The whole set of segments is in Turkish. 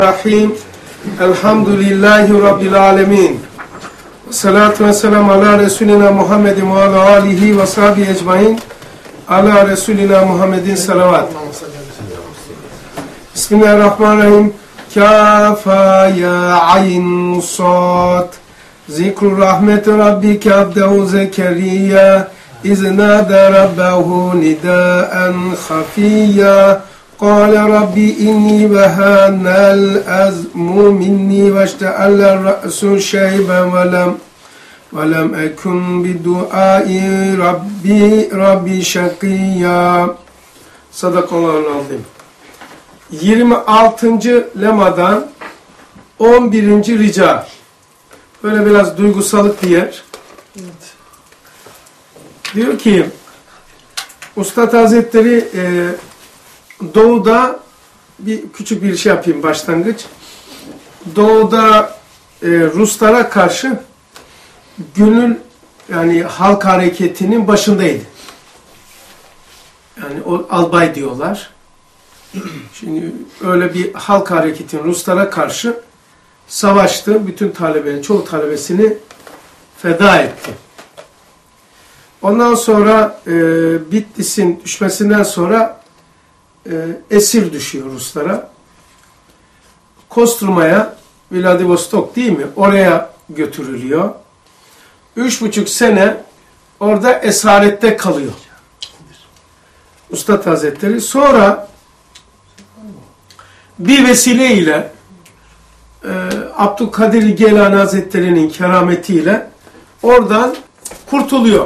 Rahim. Elhamdülillahi Rabbil alemin. Salatu ve selamu ala Resulina Muhammedin ve ala alihi ve sahbihi ecmain. Ala Resulina Muhammedin salavat. Bismillahirrahmanirrahim. Kafa ya ayn sad. Zikru rahmeti rabbike abdehu zekeriya. İznâde rabbehu nidâen hafiyya. قال ربي إني وهان الأزم مني واشتعل الرأس شيبا ولم أكن بدعاء ربي شقيا. Sadakallahu azim. 26. lemadan 11. rica. Böyle biraz duygusalık bir yer. Evet. Diyor ki Üstad Hazretleri Doğu'da küçük bir şey yapayım başlangıç. Doğu'da Ruslara karşı gönül yani halk hareketinin başındaydı. Yani o albay diyorlar. Şimdi öyle bir halk hareketinin Ruslara karşı savaştı. Bütün talebenin çoğu talebesini feda etti. Ondan sonra Bitlis'in düşmesinden sonra esir düşüyor Ruslara. Kostruma'ya, Vladivostok değil mi? Oraya götürülüyor. 3,5 sene orada esarette kalıyor Üstad Hazretleri. Sonra bir vesileyle Abdülkadir Geylani Hazretleri'nin kerametiyle oradan kurtuluyor.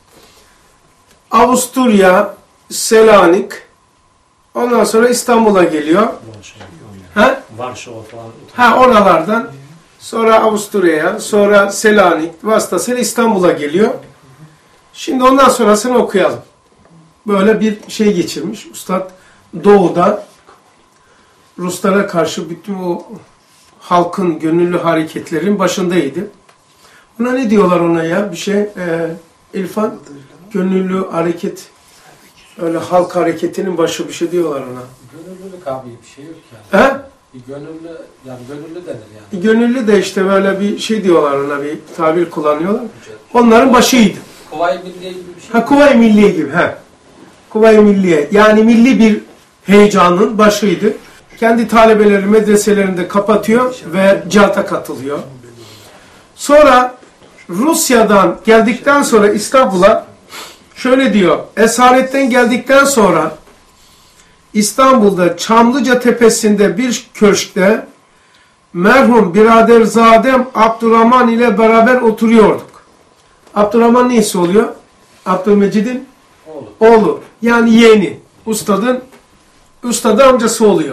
Avusturya, Selanik, ondan sonra İstanbul'a geliyor. Varşova falan. Oralardan sonra Avusturya'ya, sonra Selanik vasıtasıyla İstanbul'a geliyor. Şimdi ondan sonrasını okuyalım. Böyle bir şey geçirmiş. Üstad Doğu'da Ruslara karşı bütün o halkın gönüllü hareketlerin başındaydı. Ona ne diyorlar ona ya? Bir şey İrfan, gönüllü hareket. Öyle halk hareketinin başı bir şey diyorlar ona. Gönüllülük abi bir şey yok yani. He? Bir gönüllü, yani gönüllü denir yani. Gönüllü de işte böyle bir şey diyorlar ona, bir tabir kullanıyorlar. Onların başıydı. Kuvayi Milliye gibi bir şey. Kuvayi Milliye gibi. Kuvayi Milliye. Yani milli bir heyecanın başıydı. Kendi talebeleri medreselerinde kapatıyor ve cihata katılıyor. Sonra Rusya'dan geldikten sonra İstanbul'a şöyle diyor, esaretten geldikten sonra İstanbul'da Çamlıca Tepesi'nde bir köşkte merhum biraderzadem Abdurrahman ile beraber oturuyorduk. Abdurrahman neyse oluyor? Abdülmecid'in oğlu. Yani yeğeni. Üstadın amcası oluyor.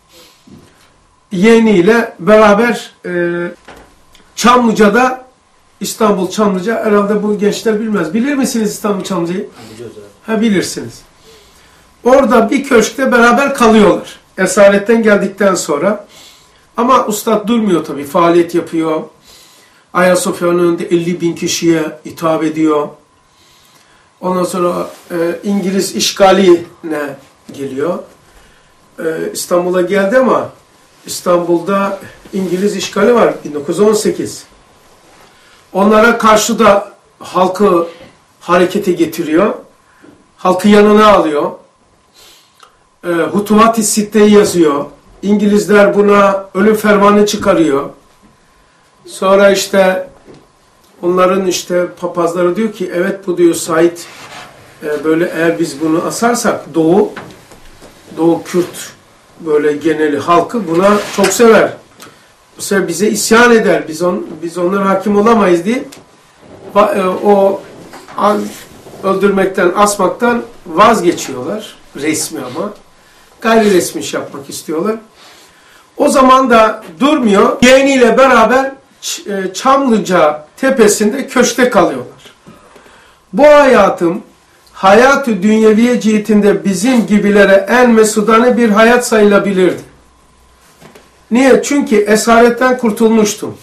Yeğeniyle beraber Çamlıca'da, İstanbul Çamlıca, herhalde bu gençler bilmez. Bilir misiniz İstanbul Çamlıca'yı? Biliyoruz. Bilirsiniz. Orada bir köşkte beraber kalıyorlar. Esaretten geldikten sonra. Ama Üstad durmuyor tabii. Faaliyet yapıyor. Ayasofya'nın önünde 50.000 kişiye hitap ediyor. Ondan sonra İngiliz işgaline geliyor. İstanbul'a geldi ama İstanbul'da İngiliz işgali var 1918. Onlara karşı da halkı harekete getiriyor. Halkı yanına alıyor. Hutuvat-ı Sitte'yi yazıyor. İngilizler buna ölüm fermanı çıkarıyor. Sonra işte onların işte papazları diyor ki evet bu diyor Said böyle eğer biz bunu asarsak Doğu Kürt böyle geneli halkı buna çok sever. Bu sefer bize isyan eder. Biz onlara hakim olamayız diye o öldürmekten, asmaktan vazgeçiyorlar. Resmi ama. Gayri resmi iş yapmak istiyorlar. O zaman da durmuyor. Yeğeniyle beraber Çamlıca Tepesi'nde köşkte kalıyorlar. Bu hayatı dünyeviye cihetinde bizim gibilere en mesudane bir hayat sayılabilirdi. Niye? Çünkü esaretten kurtulmuştum.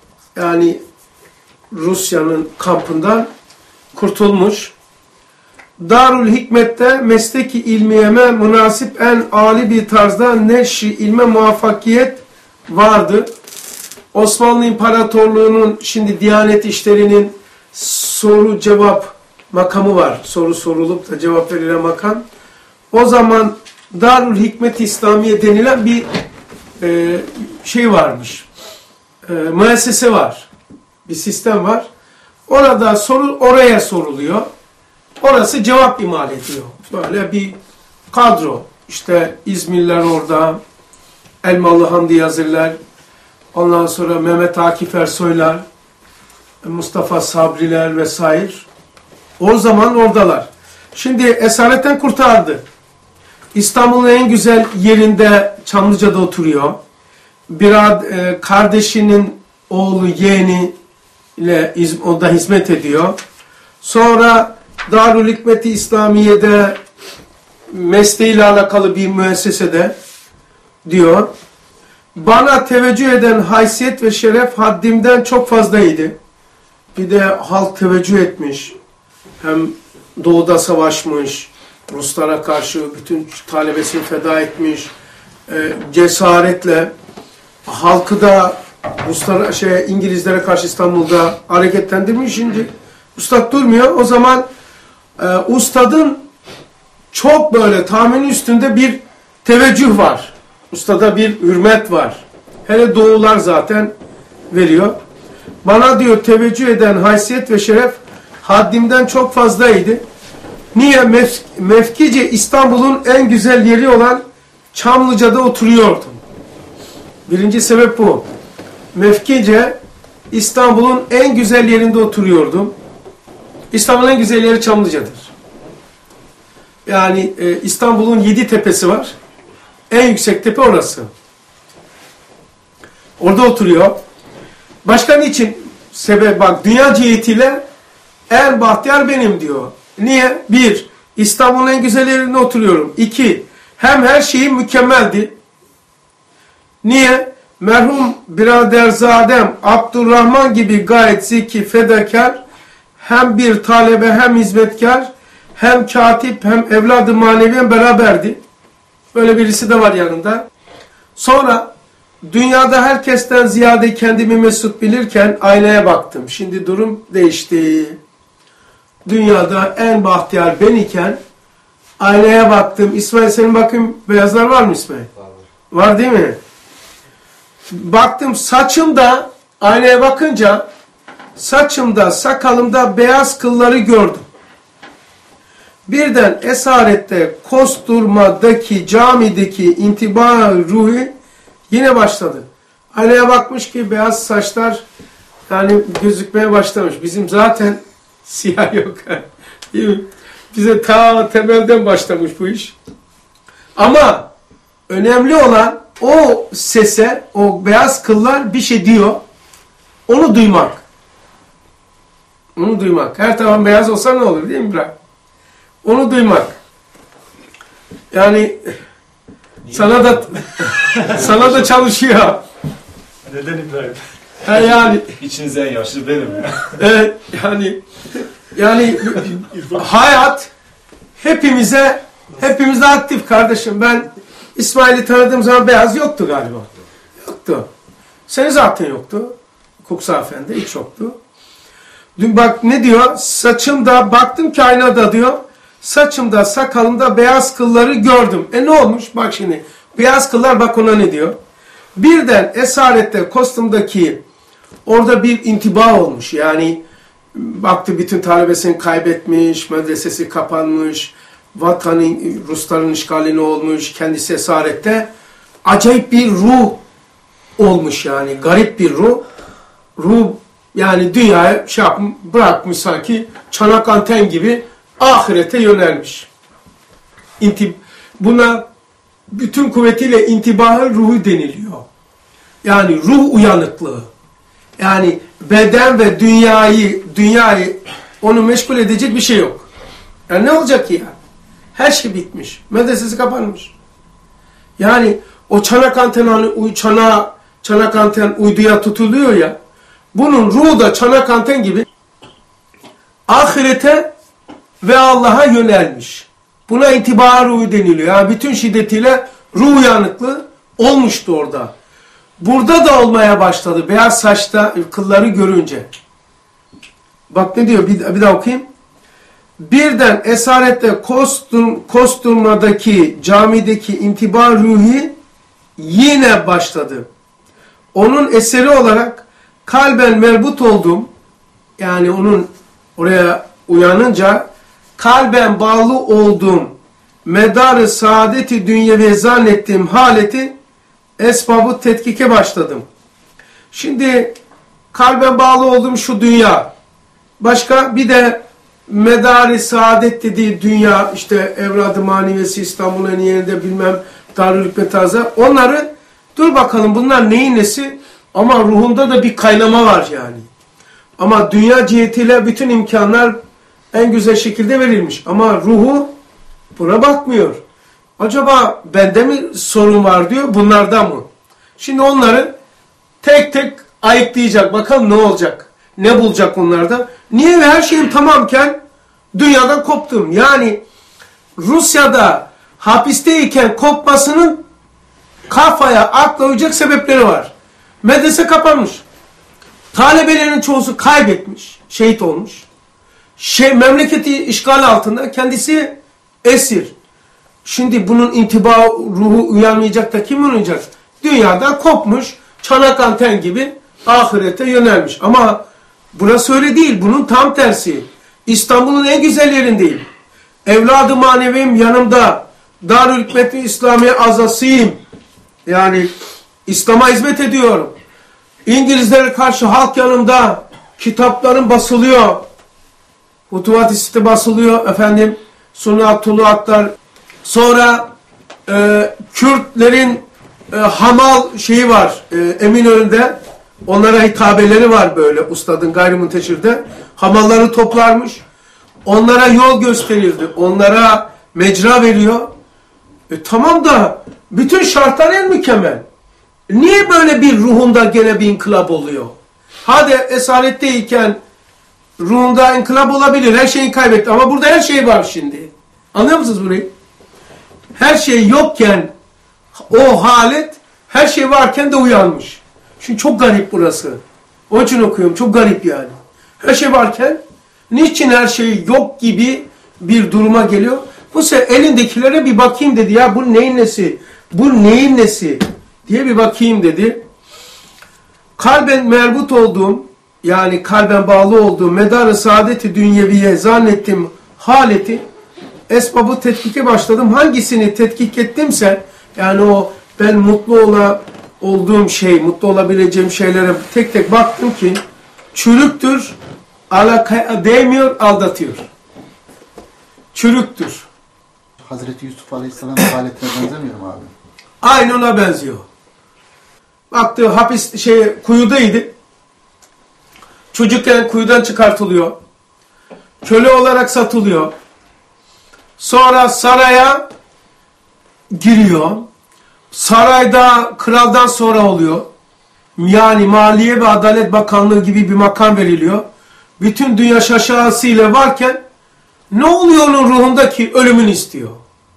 Yani Rusya'nın kampından kurtulmuş. Darül Hikmet'te mesleki ilmiyeme münasip en âli bir tarzda neşri ilme muvaffakiyet vardı. Osmanlı İmparatorluğu'nun şimdi Diyanet İşleri'nin soru cevap makamı var. Soru sorulup da cevap verilen makam. O zaman Darül Hikmet İslamiye denilen bir şey varmış. Müessese var. Bir sistem var. Orada soru oraya soruluyor. Orası cevap imal ediyor. Böyle bir kadro. İşte İzmirliler orada, Elmalı Hamdi Yazırlar, ondan sonra Mehmet Akif Ersoylar, Mustafa Sabriler vesaire. O zaman oradalar. Şimdi esaretten kurtardı. İstanbul'un en güzel yerinde Çamlıca'da oturuyor. Kardeşinin oğlu yeğeni ile o da hizmet ediyor. Sonra Darül Hikmet-i İslamiye'de mesleğiyle alakalı bir müessesede diyor. Bana teveccüh eden haysiyet ve şeref haddimden çok fazlaydı. Bir de halk teveccüh etmiş. Hem doğuda savaşmış, Ruslara karşı bütün talebesini feda etmiş. Cesaretle halkı da Ruslara, İngilizlere karşı İstanbul'da hareketlendirmiş. Şimdi ustad durmuyor. O zaman ustadın çok böyle tahminin üstünde bir teveccüh var. Ustada bir hürmet var. Hele doğular zaten veriyor. Bana diyor teveccüh eden haysiyet ve şeref haddimden çok fazlaydı. Niye? Mevkice İstanbul'un en güzel yeri olan Çamlıca'da oturuyordum. Birinci sebep bu. Mevkice İstanbul'un en güzel yerinde oturuyordum. İstanbul'un en güzel yeri Çamlıca'dır. Yani İstanbul'un 7 tepesi var. En yüksek tepe orası. Orada oturuyor. Başka niçin? Sebep bak, dünya cihetiyle en bahtiyar benim diyor. Niye? 1. İstanbul'un en güzel yerinde oturuyorum. 2. Hem her şeyim mükemmeldi. Niye? Merhum biraderzadem Abdurrahman gibi gayet zeki, fedakar, hem bir talebe hem hizmetkar, hem katip hem evladı maneviyen beraberdi. Böyle birisi de var yanında. Sonra dünyada herkesten ziyade kendimi mesut bilirken aynaya baktım. Şimdi durum değişti. Dünyada en bahtiyar ben iken aynaya baktım. İsmail, senin bakayım beyazlar var mı İsmail? Var değil mi? Baktım saçımda, aynaya bakınca saçımda, sakalımda beyaz kılları gördüm. Birden esarette, kosturmadaki, camideki intiba ruhu yine başladı. Aynaya bakmış ki beyaz saçlar yani gözükmeye başlamış. Bizim zaten siyah yok. Değil mi? Bize ta temelden başlamış bu iş. Ama önemli olan o sese, o beyaz kıllar bir şey diyor. Onu duymak. Onu duymak. Her tarafın beyaz olsa ne olur değil mi İbrahim? Onu duymak. Yani sana da çalışıyor. Neden İbrahim? Yani İçiniz en yaşlı benim ya. Evet, yani hayat hepimize aktif kardeşim. Ben İsmail'i tanıdığım zaman beyaz yoktu galiba. Yoktu. Senin zaten yoktu. Kuksa Efendi hiç yoktu. Dün bak ne diyor? Saçımda, baktım ki aynada diyor. Saçımda, sakalımda beyaz kılları gördüm. Ne olmuş? Bak şimdi. Beyaz kıllar, bak ona ne diyor? Birden esarette, kostümdeki orada bir intiba olmuş. Yani baktı bütün talebesini kaybetmiş, medresesi kapanmış, vatanın, Rusların işgalini olmuş, kendisi esarette. Acayip bir ruh olmuş yani. Garip bir ruh. Ruh yani dünyaya bırakmış sanki çanak anten gibi ahirete yönelmiş. Buna bütün kuvvetiyle intibahı ruhu deniliyor. Yani ruh uyanıklığı. Yani beden ve dünyayı onu meşgul edecek bir şey yok. Yani ne olacak ki ya? Her şey bitmiş. Medresesi kapanmış. Yani o çanak anten uyduya tutuluyor ya. Bunun ruhu da çanak anten gibi ahirete ve Allah'a yönelmiş. Buna intiba ruhu deniliyor. Yani bütün şiddetiyle ruh uyanıklığı olmuştu orada. Burada da olmaya başladı. Beyaz saçta kılları görünce. Bak ne diyor? Bir daha okuyayım. Birden esarette Kosturma'daki camideki intiba ruhi yine başladı. Onun eseri olarak kalben merbut oldum. Yani onun oraya uyanınca kalben bağlı olduğum medarı saadeti dünyevi zannettiğim haleti esbabı tetkike başladım. Şimdi kalben bağlı olduğum şu dünya. Başka bir de medarı saadet dediği dünya, işte Evrad-ı Manivesi, İstanbul Eniye'de bilmem Darülhikmet Tarzı. Onları dur bakalım bunlar neyin nesi? Ama ruhunda da bir kaynama var yani. Ama dünya cihetiyle bütün imkanlar en güzel şekilde verilmiş. Ama ruhu buna bakmıyor. Acaba bende mi sorun var diyor, bunlarda mı? Şimdi onları tek tek ayıklayacak. Bakalım ne olacak? Ne bulacak onlarda? Niye her şeyim tamamken dünyadan koptum? Yani Rusya'da hapisteyken kopmasının kafaya, akla uyacak sebepleri var. Medrese kapanmış. Talebelerin çoğusu kaybetmiş, şehit olmuş. Memleketi işgal altında, kendisi esir. Şimdi bunun intiba ruhu uyanmayacak da kim uyanacak? Dünyadan kopmuş, çanak anten gibi ahirete yönelmiş. Ama burası öyle değil, bunun tam tersi. İstanbul'un en güzel yerindeyim. Evladı manevim yanımda. Darülhikmet-i İslamiye azasıyım. Yani İslam'a hizmet ediyorum. İngilizlere karşı halk yanımda. Kitaplarım basılıyor. Hutuvat-ı Sitte basılıyor. Efendim, Sunat, Tuluatlar. Sonra Kürtlerin hamal şeyi var Eminönü'nde. Onlara hitabeleri var böyle ustadın gayrimunteşirde. Hamalları toplarmış. Onlara yol gösterirdi. Onlara mecra veriyor. Tamam da bütün şartlar en mükemmel. Niye böyle bir ruhunda gene bir inkılap oluyor? Hadi esaretteyken ruhunda inkılap olabilir. Her şeyi kaybetti. Ama burada her şey var şimdi. Anlıyor musunuz burayı? Her şey yokken o halet, her şey varken de uyanmış. Şimdi çok garip burası. Onun için okuyorum. Çok garip yani. Her şey varken niçin her şey yok gibi bir duruma geliyor? Bu sefer elindekilere bir bakayım dedi. Ya bu neyin nesi? Bu neyin nesi? Diye bir bakayım dedi. Kalben merbut olduğum, yani kalben bağlı olduğum medarı saadeti dünyeviye zannettiğim haleti esbabı tetkike başladım. Hangisini tetkik ettimse, yani o ben mutlu olduğum şey, mutlu olabileceğim şeylere tek tek baktım ki çürüktür, alakaya değmiyor, aldatıyor. Çürüktür. Hazreti Yusuf Aleyhisselam'ın haletine benzemiyor mu abi? Aynı ona benziyor. Baktı kuyudaydı. Çocukken kuyudan çıkartılıyor. Köle olarak satılıyor. Sonra saraya giriyor. Sarayda kraldan sonra oluyor. Yani Maliye ve Adalet Bakanlığı gibi bir makam veriliyor. Bütün dünya şaşasıyla varken ne oluyor onun ruhundaki ölümünü istiyor.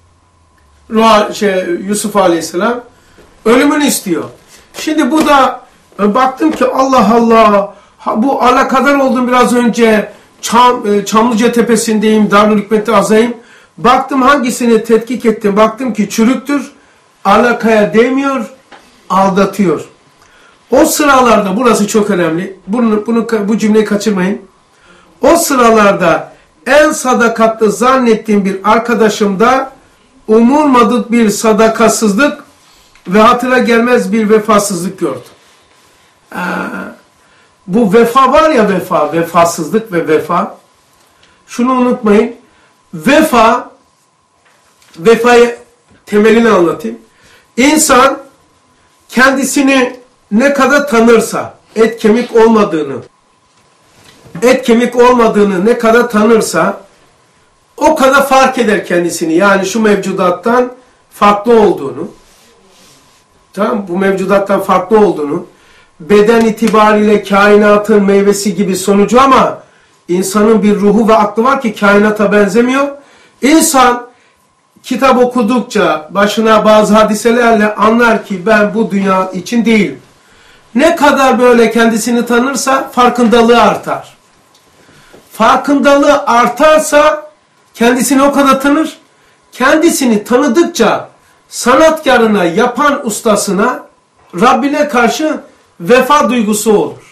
Yusuf Aleyhisselam ölümünü istiyor. Şimdi bu da baktım ki Allah Allah, bu alakadar oldum biraz önce. Çamlıca Tepesi'ndeyim, Darülhikmet'te azayım. Baktım hangisini tetkik ettim. Baktım ki çürüktür, alakaya değmiyor, aldatıyor. O sıralarda, burası çok önemli. Bu cümleyi kaçırmayın. O sıralarda en sadakatli zannettiğim bir arkadaşımda umulmadık bir sadakasızlık ve hatıra gelmez bir vefasızlık gördüm. Bu vefa var ya, vefasızlık ve vefa. Şunu unutmayın. Vefayı temelini anlatayım. İnsan kendisini ne kadar tanırsa, et kemik olmadığını ne kadar tanırsa o kadar fark eder kendisini. Yani şu mevcudattan farklı olduğunu, tamam, bu mevcudattan farklı olduğunu, beden itibariyle kainatın meyvesi gibi sonucu ama İnsanın bir ruhu ve aklı var ki kainata benzemiyor. İnsan kitap okudukça başına bazı hadiselerle anlar ki ben bu dünya için değilim. Ne kadar böyle kendisini tanırsa farkındalığı artar. Farkındalığı artarsa kendisini o kadar tanır. Kendisini tanıdıkça sanatkarına, yapan ustasına, Rabbine karşı vefa duygusu olur.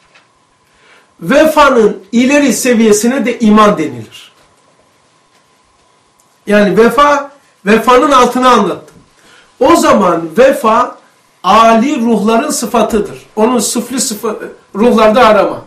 Vefanın ileri seviyesine de iman denilir. Yani vefanın altını anlattım. O zaman vefa âli ruhların sıfatıdır. Onun süflü ruhlarda arama.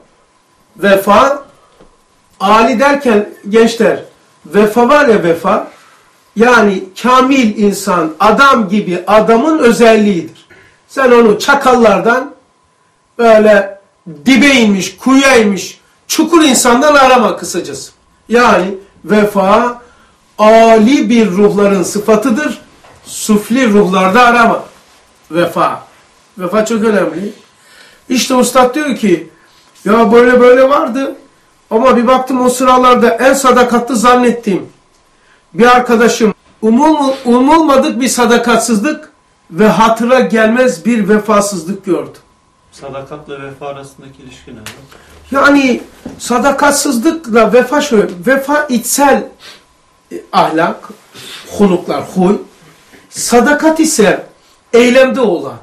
Vefa, âli derken gençler, vefa var ya vefa, yani kamil insan, adam gibi adamın özelliğidir. Sen onu çakallardan böyle dibe inmiş, kuyuya inmiş, çukur insandan arama kısacası. Yani vefa, âli bir ruhların sıfatıdır. Sufli ruhlarda arama. Vefa. Vefa çok önemli. İşte Üstad diyor ki, ya böyle böyle vardı ama bir baktım o sıralarda en sadakatli zannettiğim bir arkadaşım umulmadık bir sadakatsizlik ve hatıra gelmez bir vefasızlık gördü. Sadakatla vefa arasındaki ilişki ne? Yani sadakatsizlikle vefa şöyle, vefa içsel ahlak, huluklar, huy. Sadakat ise eylemde olan.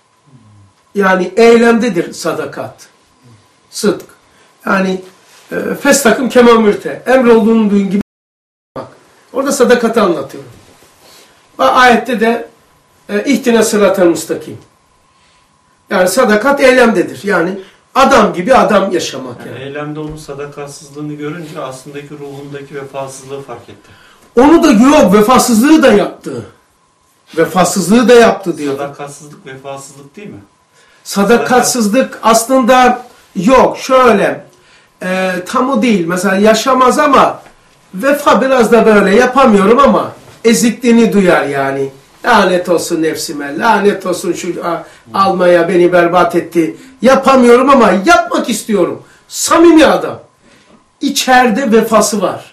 Yani eylemdedir sadakat. Sıdk. Yani festakım kemamürte. Emrolunduğun gibi bak. Orada sadakati anlatıyorum. Ve ayette de ihtine sıratel müstakim. Yani sadakat eylemdedir. Yani adam gibi adam yaşamak. Yani eylemde onun sadakatsızlığını görünce aslındaki ruhundaki vefasızlığı fark etti. Onu da yok, vefasızlığı da yaptı. Vefasızlığı da yaptı diyor. Sadakatsızlık vefasızlık değil mi? Sadakatsızlık aslında yok. Şöyle, tam o değil. Mesela yaşamaz ama vefa biraz da böyle yapamıyorum ama ezikliğini duyar yani. Lanet olsun nefsime, lanet olsun şu almaya beni berbat etti. Yapamıyorum ama yapmak istiyorum. Samimi adam. İçeride vefası var.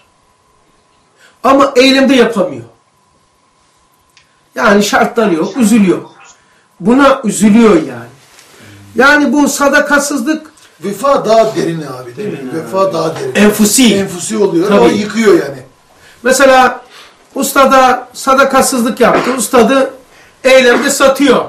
Ama eylemde yapamıyor. Yani şartlanıyor, üzülüyor. Buna üzülüyor yani. Yani bu sadakatsızlık vefa daha derin abi değil mi? Vefa daha derin. Enfusi. Enfusi oluyor. Tabii. O yıkıyor yani. Mesela ustada sadakatsızlık yaptı. Ustadı eylemde satıyor.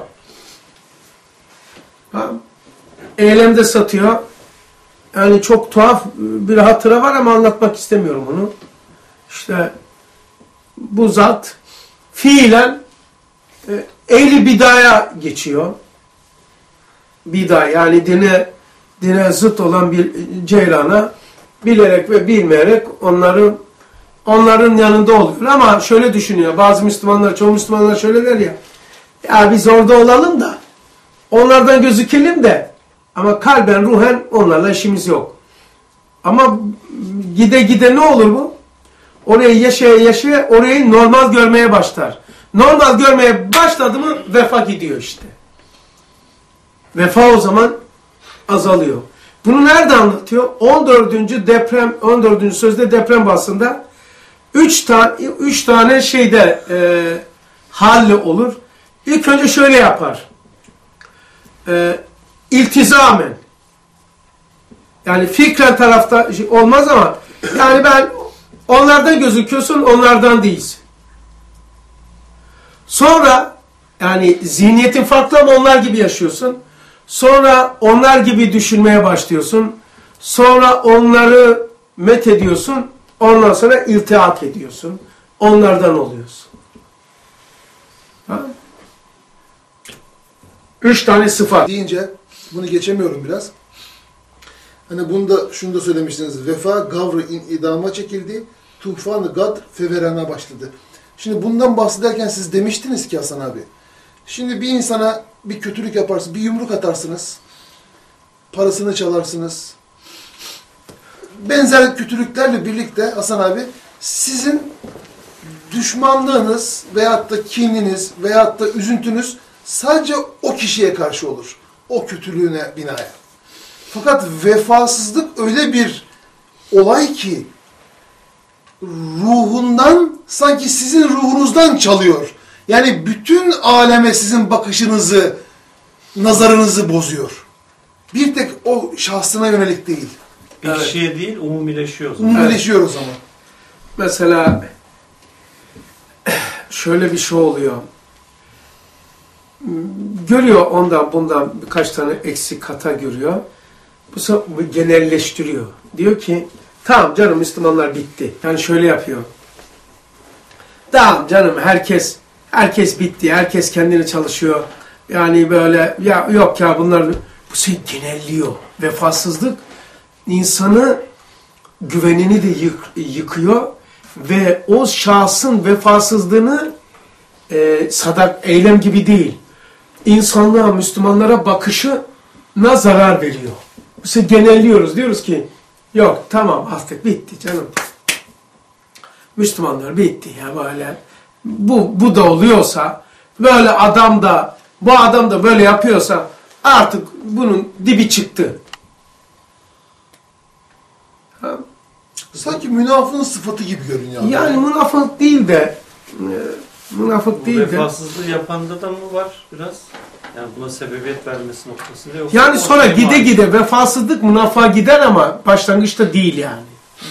Eylemde satıyor. Yani çok tuhaf bir hatıra var ama anlatmak istemiyorum bunu. İşte bu zat fiilen ehli bidaya geçiyor. Bida yani dine zıt olan bir ceyrana bilerek ve bilmeyerek onların yanında oluyor. Ama şöyle düşünüyor. Bazı Müslümanlar, çoğu Müslümanlar şöyle der ya. Ya biz orada olalım da onlardan gözükelim de ama kalben, ruhen onlarla işimiz yok. Ama gide gide ne olur bu? Orayı yaşaya yaşaya orayı normal görmeye başlar. Normal görmeye başladı mı vefa gidiyor işte. Vefa o zaman azalıyor. Bunu nerede anlatıyor? 14. sözde deprem bahsında 3 tane şeyde halle olur. İlk önce şöyle yapar. İltizamen. Yani fikren tarafta olmaz ama yani ben onlardan gözüküyorsun, onlardan değilsin. Sonra yani zihniyetin farklı ama onlar gibi yaşıyorsun. Sonra onlar gibi düşünmeye başlıyorsun. Sonra onları met ediyorsun. Ondan sonra iltihat ediyorsun. Onlardan oluyorsun. Ha? 3 tane sıfat. Deyince bunu geçemiyorum biraz. Hani bunu da şunu da söylemiştiniz. Vefa gavrı idama çekildi. Tufan-ı gadr feverana başladı. Şimdi bundan bahsederken siz demiştiniz ki Hasan abi. Şimdi bir insana bir kötülük yaparsınız, bir yumruk atarsınız. Parasını çalarsınız. Benzer kötülüklerle birlikte Hasan abi sizin düşmanlığınız veyahut da kininiz veyahut da üzüntünüz sadece o kişiye karşı olur. O kötülüğüne binaen. Fakat vefasızlık öyle bir olay ki ruhundan sanki sizin ruhunuzdan çalıyor. Yani bütün aleme sizin bakışınızı, nazarınızı bozuyor. Bir tek o şahsına yönelik değil. Bir kişiye değil, umumileşiyor o zaman. Umumileşiyor o zaman. Mesela şöyle bir şey oluyor. Görüyor ondan bundan birkaç tane eksik hata görüyor. Bu sefer genelleştiriyor. Diyor ki tamam canım Müslümanlar bitti. Yani şöyle yapıyor. Tamam canım herkes bitti. Herkes kendini çalışıyor. Yani böyle ya yok ya bunlar bu şey genelliyor. Vefasızlık insanı güvenini de yıkıyor ve o şahsın vefasızlığını eylem gibi değil. İnsanlığa, Müslümanlara bakışına zarar veriyor. Biz genelliyoruz. Diyoruz ki yok tamam artık bitti canım. Müslümanlar bitti ya böyle. Bu da oluyorsa böyle bu adam da böyle yapıyorsa artık bunun dibi çıktı. Ha? Sanki münafığın sıfatı gibi görünüyor. Yani münafık değil de Bu vefasızlığı yapanda da mı var biraz? Yani buna sebebiyet vermesi noktasında yoksa... Yani sonra gide vefasızlık münafığa gider ama başlangıçta değil yani.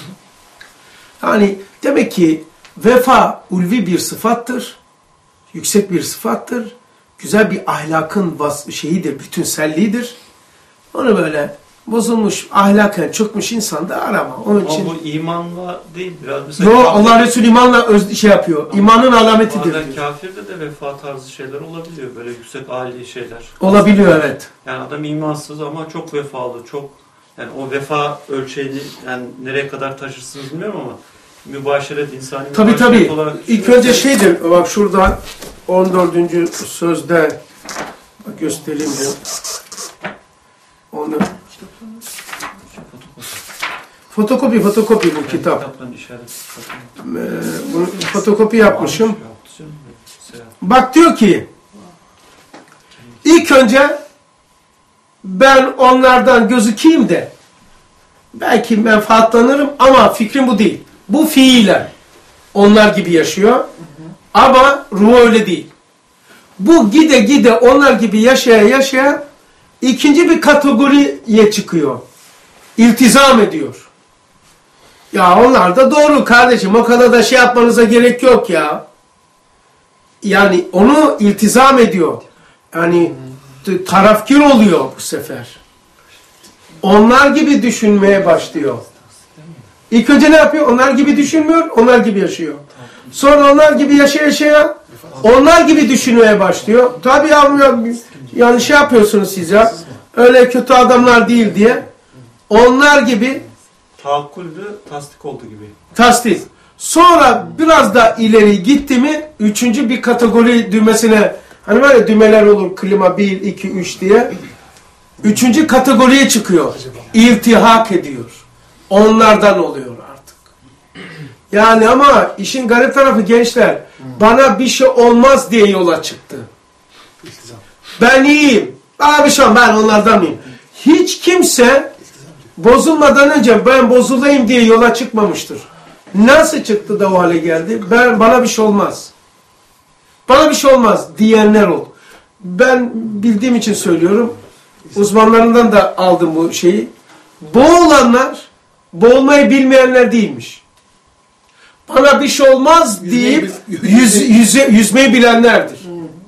Yani demek ki vefa ulvi bir sıfattır. Yüksek bir sıfattır. Güzel bir ahlakın şeyidir, bütünselliğidir. Onu böyle bozulmuş, ahlaken çökmüş insan da arama. Onun için... Ama bu imanla değil biraz. Mesela Yo, Allah Resulü imanla şey yapıyor. İmanın alametidir. Bazen kafirde de vefa tarzı şeyler olabiliyor. Böyle yüksek âli şeyler. Olabiliyor evet. Yani adam imansız ama çok vefalı, çok... Yani o vefa ölçeğini yani nereye kadar taşırsınız bilmiyorum ama mübaşeret, insani Tabii. olarak... İlk önce şeydir, bak şurada 14. sözde göstereyim ya. Onu... Fotokopi bu kitap. Bunu fotokopi yapmışım. Bak diyor ki ilk önce ben onlardan gözükeyim de belki menfaatlanırım ama fikrim bu değil. Bu fiilen onlar gibi yaşıyor ama ruhu öyle değil. Bu gide onlar gibi yaşaya ikinci bir kategoriye çıkıyor. İltizam ediyor. Ya onlar da doğru kardeşim, o kadar da şey yapmanıza gerek yok ya. Yani onu iltizam ediyor. Yani tarafkir oluyor bu sefer. Onlar gibi düşünmeye başlıyor. İlk önce ne yapıyor? Onlar gibi düşünmüyor, onlar gibi yaşıyor. Sonra onlar gibi yaşaya onlar gibi düşünmeye başlıyor. Tabii ya, yani şey yapıyorsunuz siz ya. Öyle kötü adamlar değil diye. Onlar gibi tahakküldü, tasdik oldu gibi. Tasdik. Sonra biraz da ileri gitti mi üçüncü bir kategori düğmesine, hani böyle düğmeler olur klima 1, 2, 3 diye. Üçüncü kategoriye çıkıyor. İltihak ediyor. Onlardan oluyor artık. Yani ama işin garip tarafı gençler bana bir şey olmaz diye yola çıktı. Ben iyiyim. Bana bir şey olmaz. Ben onlardan mıyım? Hiç kimse bozulmadan önce ben bozulayım diye yola çıkmamıştır. Nasıl çıktı da o hale geldi? Bana bir şey olmaz. Bana bir şey olmaz diyenler oldu. Ben bildiğim için söylüyorum. Uzmanlarından da aldım bu şeyi. Boğulanlar, boğulmayı bilmeyenler değilmiş. Bana bir şey olmaz deyip yüzmeyi bilenlerdir.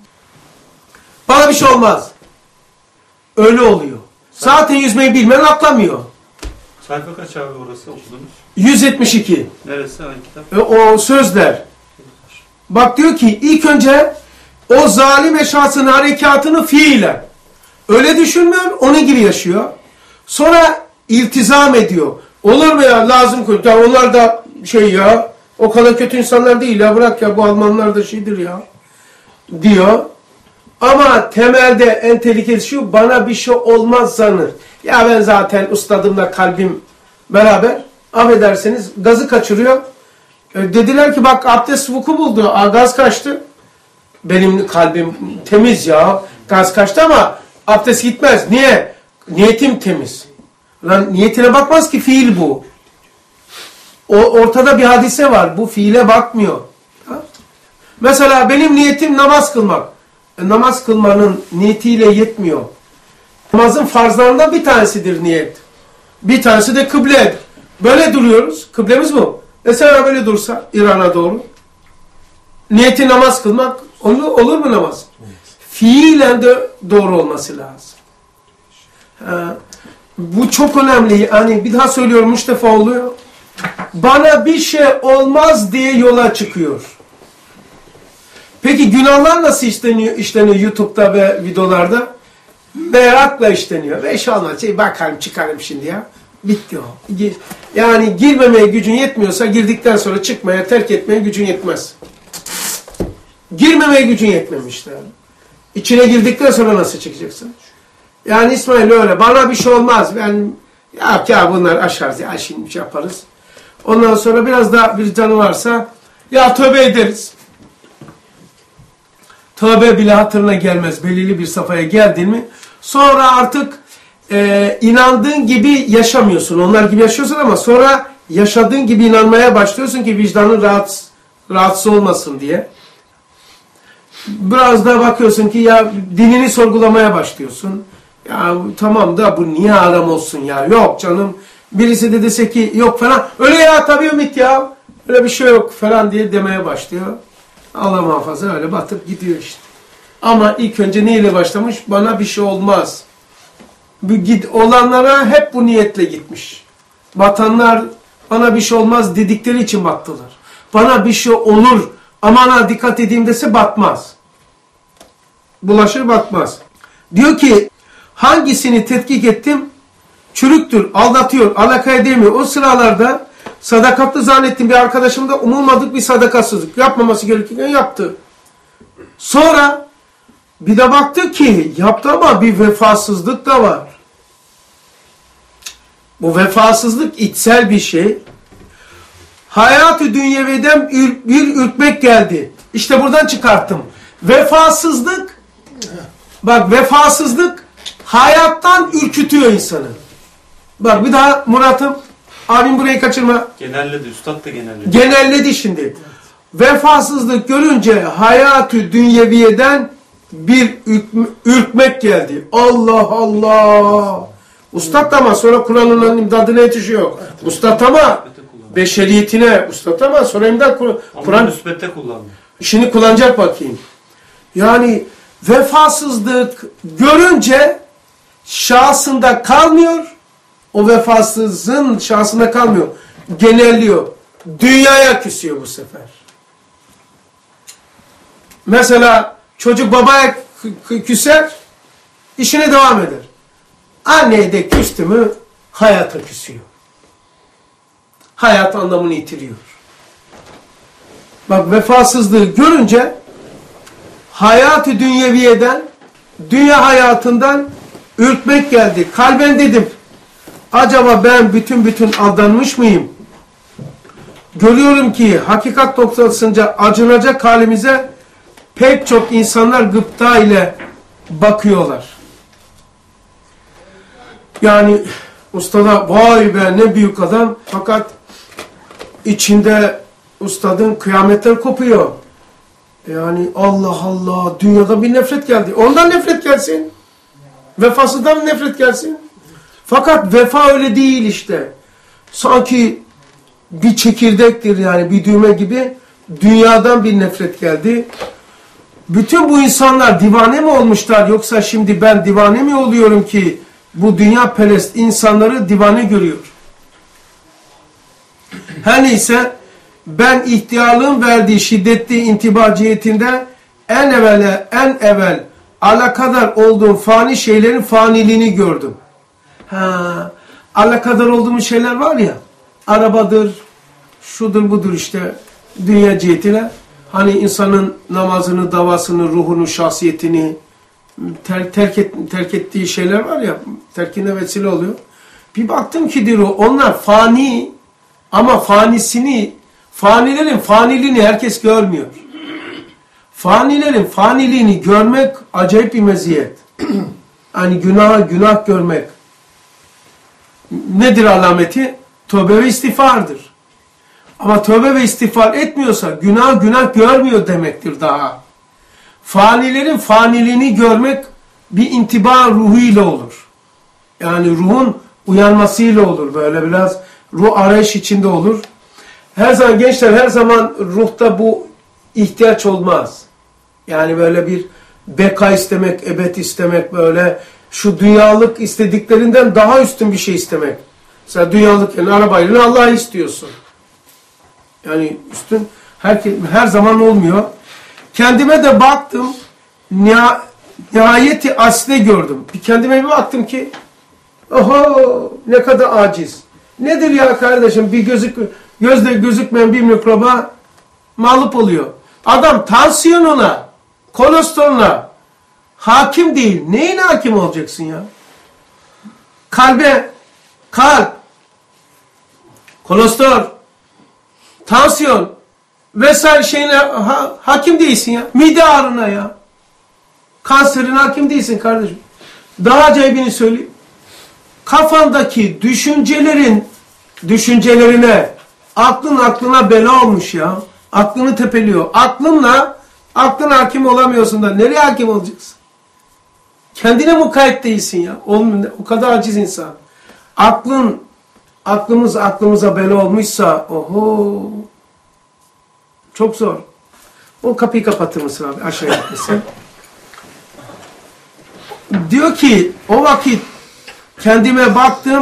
Bana bir şey olmaz. Öyle oluyor. Zaten yüzmeyi bilmeyen atlamıyor. Sayfa kaç abi orası okudunuz? 172. Neresi hangi kitap? O sözler. Bak diyor ki ilk önce o zalim eşasının harekatını fiilen. Öyle düşünmüyor, onun gibi yaşıyor. Sonra iltizam ediyor. Olur mu ya lazım koy. Ya onlar da şey ya o kadar kötü insanlar değil ya bırak ya bu Almanlar da şeydir ya diyor. Ama temelde en tehlikeli şu bana bir şey olmaz sanır. Ya ben zaten ustadımla kalbim beraber affedersiniz gazı kaçırıyor. Dediler ki bak abdest vuku buldu. Gaz kaçtı. Benim kalbim temiz ya. Gaz kaçtı ama abdest gitmez. Niye? Niyetim temiz. Lan niyetine bakmaz ki fiil bu. ortada bir hadise var. Bu fiile bakmıyor. Ha? Mesela benim niyetim namaz kılmak. Namaz kılmanın niyetiyle yetmiyor. Namazın farzlarından bir tanesidir niyet. Bir tanesi de kıble. Böyle duruyoruz. Kıblemiz bu. Mesela böyle dursa İran'a doğru. Niyeti namaz kılmak olur mu namaz? Fiilen de doğru olması lazım. Bu çok önemli. Yani bir daha söylüyorum, Mustafa oluyor. Bana bir şey olmaz diye yola çıkıyor. Peki günahlar nasıl işleniyor YouTube'da ve videolarda? Merakla işleniyor. Ve şey olmaz. Bakarım çıkarım şimdi ya. Bitti o. Yani girmemeye gücün yetmiyorsa girdikten sonra çıkmaya, terk etmeye gücün yetmez. Girmemeye gücün yetmemiştir. İçine girdikten sonra nasıl çıkacaksın? Yani İsmail öyle. Bana bir şey olmaz. Ben ya bunlar aşarız. Ya şimdi bir şey yaparız. Ondan sonra biraz daha bir canı varsa ya tövbe ederiz. Tövbe bile hatırına gelmez. Belirli bir safhaya geldin mi? Sonra artık inandığın gibi yaşamıyorsun. Onlar gibi yaşıyorsun ama sonra yaşadığın gibi inanmaya başlıyorsun ki vicdanın rahatsız olmasın diye. Biraz da bakıyorsun ki ya dinini sorgulamaya başlıyorsun. Ya tamam da bu niye haram olsun ya? Yok canım. Birisi de dese ki yok falan. Öyle ya tabii Ümit ya. Öyle bir şey yok falan diye demeye başlıyor. Allah muhafaza öyle batıp gidiyor işte. Ama ilk önce neyle başlamış? Bana bir şey olmaz. Olanlara hep bu niyetle gitmiş. Batanlar bana bir şey olmaz dedikleri için battılar. Bana bir şey olur, amana dikkat edeyim dese batmaz. Bulaşır batmaz. Diyor ki hangisini tetkik ettim? Çürüktür, aldatıyor, alaka edemiyor. O sıralarda sadakatli zannettiğim bir arkadaşımda umulmadık bir sadakatsızlık. Yapmaması gerekirken yaptı. Sonra bir de baktı ki yaptı ama bir vefasızlık da var. Bu vefasızlık içsel bir şey. Hayat-ı dünyeviden bir ürkmek geldi. İşte buradan çıkarttım. Vefasızlık, bak vefasızlık hayattan ürkütüyor insanı. Bak bir daha Murat'ım, abim burayı kaçırma. Genelledi, üstad da genelledi. Genelledi şimdi. Vefasızlık görünce hayat-ı dünyeviyeden bir ürkmek geldi. Allah Allah. Ustad ama sonra Kur'an'ın imdadına yetişiyor. Ustad ama beşeriyetine ustad ama sonra imdad Kur'an müsbette kullandı. İşini kullanacak bakayım. Yani vefasızlık görünce şahsında kalmıyor. O vefasızlığın şahsında kalmıyor. Genelliyor. Dünyaya küsüyor bu sefer. Mesela çocuk babaya küser, işine devam eder. Anneye de küstü mü hayata küsüyor. Hayat anlamını yitiriyor. Bak vefasızlığı görünce hayat-ı dünyeviyeden, dünya hayatından ürkmek geldi. Kalben dedim, acaba ben bütün aldanmış mıyım? Görüyorum ki hakikat noktasınca acınacak halimize pek çok insanlar gıpta ile bakıyorlar. Yani ustada vay be ne büyük adam, fakat içinde ustadın kıyametler kopuyor. Yani Allah Allah, dünyada bir nefret geldi. Ondan nefret gelsin. Vefasızdan nefret gelsin. Fakat vefa öyle değil işte. Sanki bir çekirdektir yani, bir düğme gibi. Dünyadan bir nefret geldi. Bütün bu insanlar divane mi olmuşlar, yoksa şimdi ben divane mi oluyorum ki bu dünya perest insanları divane görüyor? Her neyse, ben ihtiyarlığın verdiği şiddetli intiba cihetinde en evvel alakadar olduğum fani şeylerin faniliğini gördüm. Alakadar olduğum şeyler var ya, arabadır, şudur budur işte, dünya cihetine. Hani insanın namazını, davasını, ruhunu, şahsiyetini terk ettiği şeyler var ya, terkine vesile oluyor. Bir baktım ki diyor, onlar fani ama fanilerin faniliğini herkes görmüyor. Fanilerin faniliğini görmek acayip bir meziyet. Hani günah görmek. Nedir alameti? Tövbe ve istiğfardır. Ama tövbe ve istiğfar etmiyorsa günah görmüyor demektir daha. Fanilerin faniliğini görmek bir intiba ruhuyla olur. Yani ruhun uyanmasıyla olur. Böyle biraz ruh arayış içinde olur. Her zaman gençler, her zaman ruhta bu ihtiyaç olmaz. Yani böyle bir beka istemek, ebed istemek, böyle şu dünyalık istediklerinden daha üstün bir şey istemek. Mesela dünyalık, yani arabayla Allah'ı istiyorsun. Yani üstün her zaman olmuyor. Kendime de baktım, nihayeti asle gördüm. Kendime bir baktım ki, oho ne kadar aciz. Nedir ya kardeşim, bir gözle gözükmeyen bir mikroba mağlup oluyor. Adam tansiyonuna, kolesteroluna hakim değil. Neyine hakim olacaksın ya? Kalp, kolesterol, tansiyon vesaire şeyine hakim değilsin ya. Mide ağrına ya. Kanserin hakim değilsin kardeşim. Daha acayibini söyleyeyim. Kafandaki düşüncelerine aklına bela olmuş ya. Aklını tepeliyor. Aklına hakim olamıyorsun da nereye hakim olacaksın? Kendine mukayyet değilsin ya. O kadar aciz insan. Aklımıza bela olmuşsa oho çok zor. O kapıyı kapatır mısın abi? Aşağıya gitmesin. Diyor ki o vakit kendime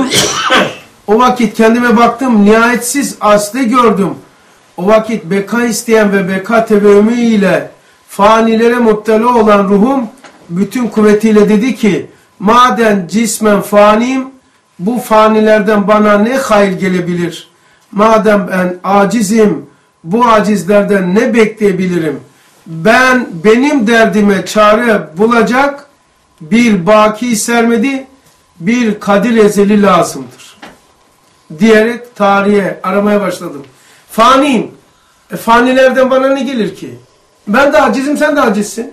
baktım nihayetsiz aslı gördüm. O vakit beka isteyen ve beka tevehümü ile fanilere müptela olan ruhum bütün kuvvetiyle dedi ki maden cismen faniyim, bu fanilerden bana ne hayır gelebilir? Madem ben acizim, bu acizlerden ne bekleyebilirim? Benim derdime çare bulacak bir baki sermedi, bir kadir ezeli lazımdır. Diyerek tarihe aramaya başladım. Faniyim. Fanilerden bana ne gelir ki? Ben de acizim, sen de acizsin.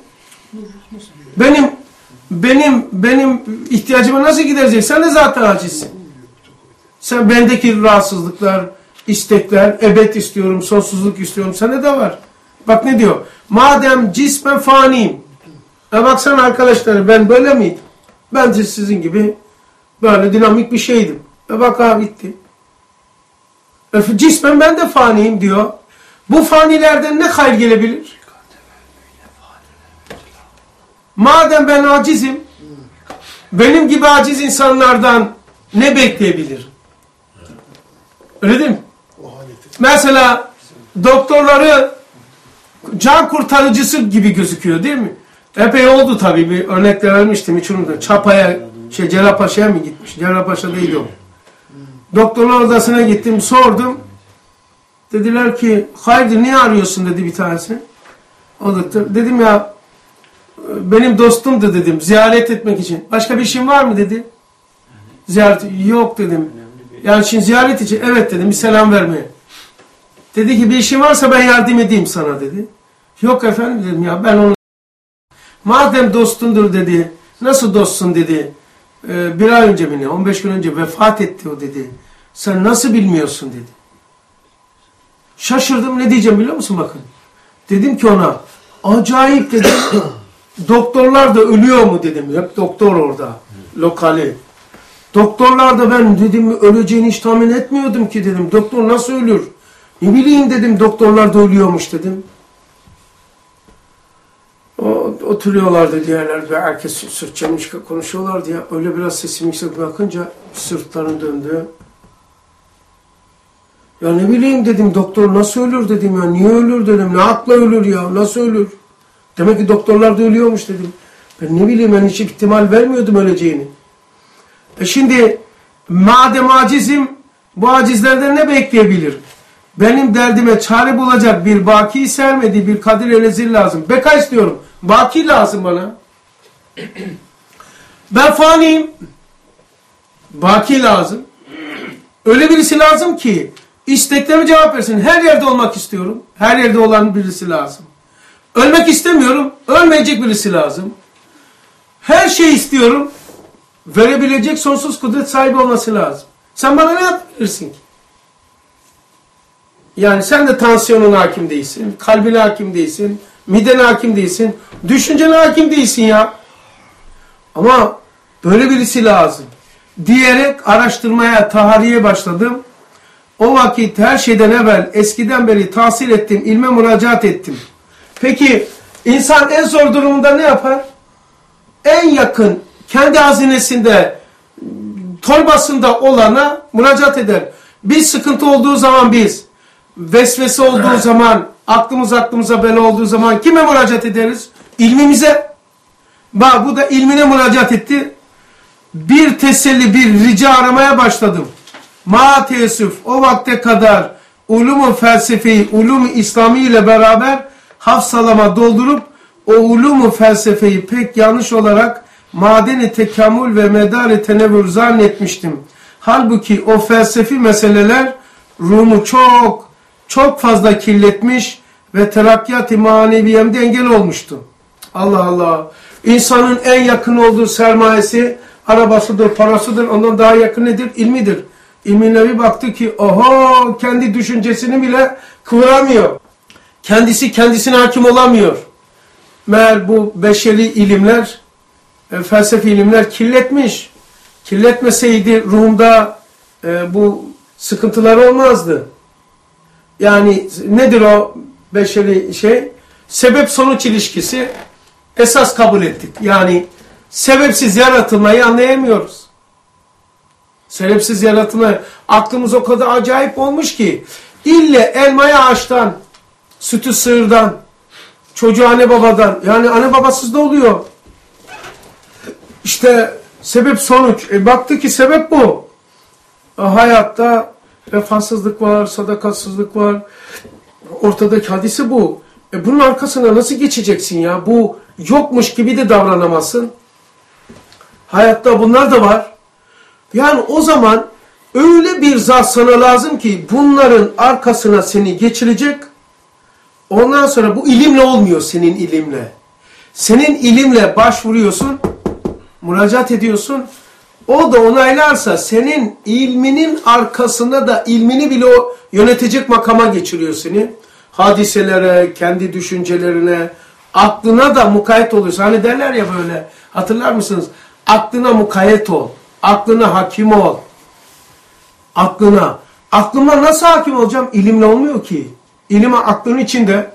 Benim ihtiyacıma nasıl giderecek? Sen de zaten acizsin. Sen bendeki rahatsızlıklar, istekler, ebed istiyorum, sonsuzluk istiyorum. Sende de var. Bak ne diyor? Madem cismen faniyim. Baksana arkadaşlar, ben böyle miydim? Ben de sizin gibi böyle dinamik bir şeydim. Bak abi bitti. Cismen ben de faniyim diyor. Bu fanilerden ne hayır gelebilir? Madem ben acizim, benim gibi aciz insanlardan ne bekleyebilir? Öyle değil mi? Mesela doktorları can kurtarıcısı gibi gözüküyor değil mi? Epey oldu tabii, bir örnekler vermiştim hiç unutmadım. Çapa'ya, Cerrahpaşa'ya mı gitmiş? Cerrahpaşa değil o. Doktorlar odasına gittim, sordum. Dediler ki, hayırdır niye arıyorsun dedi bir tanesi. O doktor. Dedim ya, benim dostumdu dedim, ziyaret etmek için. Başka bir işin var mı dedi. Ziyaret, yok dedim. Yani şimdi ziyaret için, evet dedim, bir selam vermeye. Dedi ki bir işin varsa ben yardım edeyim sana dedi. Yok efendim dedim ya, ben onu... Madem dostundur dedi, nasıl dostsun dedi. Bir ay önce mi ne, 15 gün önce vefat etti o dedi. Sen nasıl bilmiyorsun dedi. Şaşırdım, ne diyeceğim biliyor musun bakın. Dedim ki ona, acayip dedim. Doktorlar da ölüyor mu dedim. Hep doktor orada, lokali. Doktorlar da ben dedim öleceğini hiç tahmin etmiyordum ki dedim. Doktor nasıl ölür? Ne bileyim dedim, doktorlar da ölüyormuş dedim. Oturuyorlardı diğerler ve herkes sırt çevirmiş konuşuyorlardı ya. Öyle biraz sesim yüksek bakınca sırtlarını döndü. Ya ne bileyim dedim, doktor nasıl ölür dedim ya. Niye ölür dedim. Ne akla ölür ya, nasıl ölür? Demek ki doktorlar da ölüyormuş dedim. Ben ne bileyim, ben hiç ihtimal vermiyordum öleceğini. Şimdi madem acizim, bu acizlerden ne bekleyebilirim? Benim derdime çare bulacak bir baki sermedi, bir kadir elezil lazım. Beka istiyorum. Baki lazım bana. Ben faniyim. Baki lazım. Öyle birisi lazım ki isteklerime cevap versin. Her yerde olmak istiyorum. Her yerde olan birisi lazım. Ölmek istemiyorum. Ölmeyecek birisi lazım. Her şeyi istiyorum. Verebilecek sonsuz kudret sahibi olması lazım. Sen bana ne yapabilirsin ki? Yani sen de tansiyonun hakim değilsin, kalbine hakim değilsin, midene hakim değilsin, düşüncene hakim değilsin ya. Ama böyle birisi lazım. Diyerek araştırmaya, tahariye başladım. O vakit her şeyden evvel eskiden beri tahsil ettim, ilme müracaat ettim. Peki insan en zor durumunda ne yapar? En yakın, kendi hazinesinde, torbasında olana müracaat eder. Bir sıkıntı olduğu zaman biz, vesvese olduğu zaman, aklımıza bela olduğu zaman kime müracaat ederiz? İlmimize. Bak bu da ilmine müracaat etti. Bir teselli, bir rica aramaya başladım. Ma teessüf o vakte kadar ulum-u felsefeyi, ulum-u İslami ile beraber hafsalama doldurup o ulum-u felsefeyi pek yanlış olarak madeni tekamül ve medar-ı tenevvür zannetmiştim. Halbuki o felsefi meseleler ruhumu çok fazla kirletmiş ve terakkiyat-ı maneviyemde engel olmuştu. Allah Allah. İnsanın en yakın olduğu sermayesi arabasıdır, parasıdır. Ondan daha yakın nedir? İlmidir. İlmine bir baktı ki oho kendi düşüncesini bile kıvıramıyor. Kendisi kendisine hakim olamıyor. Meğer bu beşeri ilimler, felsefi ilimler kirletmiş. Kirletmeseydi ruhumda bu sıkıntılar olmazdı. Yani nedir o beşeri şey? Sebep sonuç ilişkisi esas kabul ettik. Yani sebepsiz yaratılmayı anlayamıyoruz. Sebepsiz yaratılmayı. Aklımız o kadar acayip olmuş ki ille elmayı ağaçtan, sütü sığırdan, çocuğu anne babadan. Yani anne babasız da oluyor. İşte sebep sonuç. Baktı ki sebep bu. Hayatta vefasızlık var, sadakatsizlik var. Ortadaki hadisi bu. Bunun arkasına nasıl geçeceksin ya? Bu yokmuş gibi de davranamazsın. Hayatta bunlar da var. Yani o zaman öyle bir zat sana lazım ki bunların arkasına seni geçirecek. Ondan sonra bu ilimle olmuyor senin ilimle. Senin ilimle başvuruyorsun, müracaat ediyorsun. O da onaylarsa senin ilminin arkasında da ilmini bile o yönetecek makama geçiriyor seni. Hadiselere, kendi düşüncelerine, aklına da mukayyet oluyorsun. Hani derler ya böyle, hatırlar mısınız? Aklına mukayyet ol, aklına hakim ol. Aklına. Aklıma nasıl hakim olacağım? İlimle olmuyor ki. İlime aklın içinde,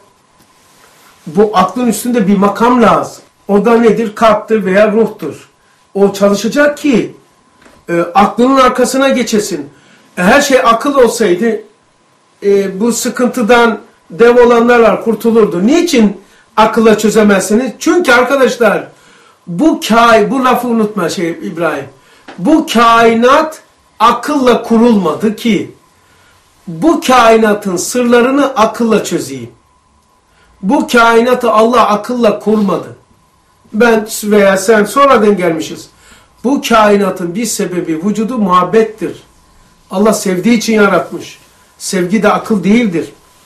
bu aklın üstünde bir makam lazım. O da nedir? Kalptir veya ruhtur. O çalışacak ki aklının arkasına geçesin. Her şey akıl olsaydı bu sıkıntıdan dev olanlar var, kurtulurdu. Niçin akılla çözemezsiniz? Çünkü arkadaşlar bu lafı unutma İbrahim. Bu kainat akılla kurulmadı ki bu kainatın sırlarını akılla çözeyim. Bu kainatı Allah akılla kurmadı. Ben veya sen sonradan gelmişiz. Bu kainatın bir sebebi vücudu muhabbettir. Allah sevdiği için yaratmış. Sevgi de akıl değildir.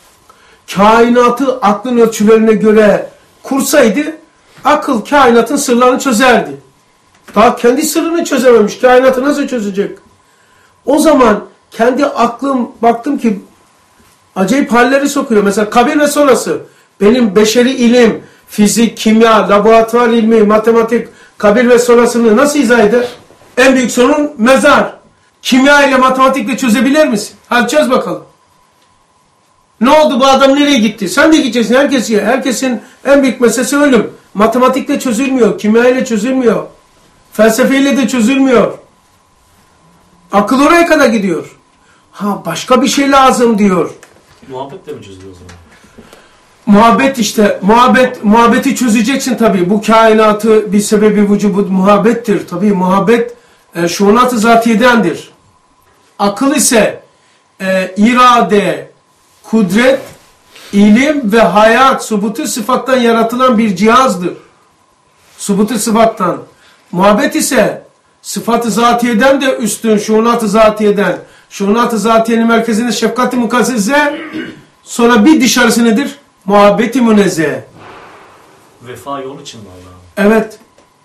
Kainatı aklın ölçülerine göre kursaydı akıl kainatın sırlarını çözerdi. Daha kendi sırrını çözememiş. Kainatı nasıl çözecek? O zaman kendi aklım baktım ki acayip halleri sokuyor. Mesela kabir ve sonrası. Benim beşeri ilim, fizik, kimya, laboratuvar ilmi, matematik, kabir ve sonrasını nasıl izah eder? En büyük sorun mezar. Kimya ile matematikle çözebilir misin? Hadi çöz bakalım. Ne oldu bu adam nereye gitti? Sen de gideceksin herkesin en büyük meselesi ölüm. Matematikle çözülmüyor, kimya ile çözülmüyor. Felsefeyle de çözülmüyor. Akıl oraya kadar gidiyor. Başka bir şey lazım diyor. Muhabbetle mi çözülüyor o zaman? Muhabbet işte. Muhabbeti çözeceksin tabii. Bu kainatı bir sebebi vücubu muhabbettir. Tabii muhabbet şuunat-ı zatiyedendir. Akıl ise irade, kudret, ilim ve hayat, subutu sıfattan yaratılan bir cihazdır. Subutu sıfattan. Muhabbet ise sıfat-ı zatiyeden de üstün, şuunat-ı zatiyeden. Şuunat-ı zatiyenin merkezinde şefkat-i mukassese, sonra bir dışarısı nedir? Muhabbet-i münezze. Vefa yol için mi Allah'ım? Evet.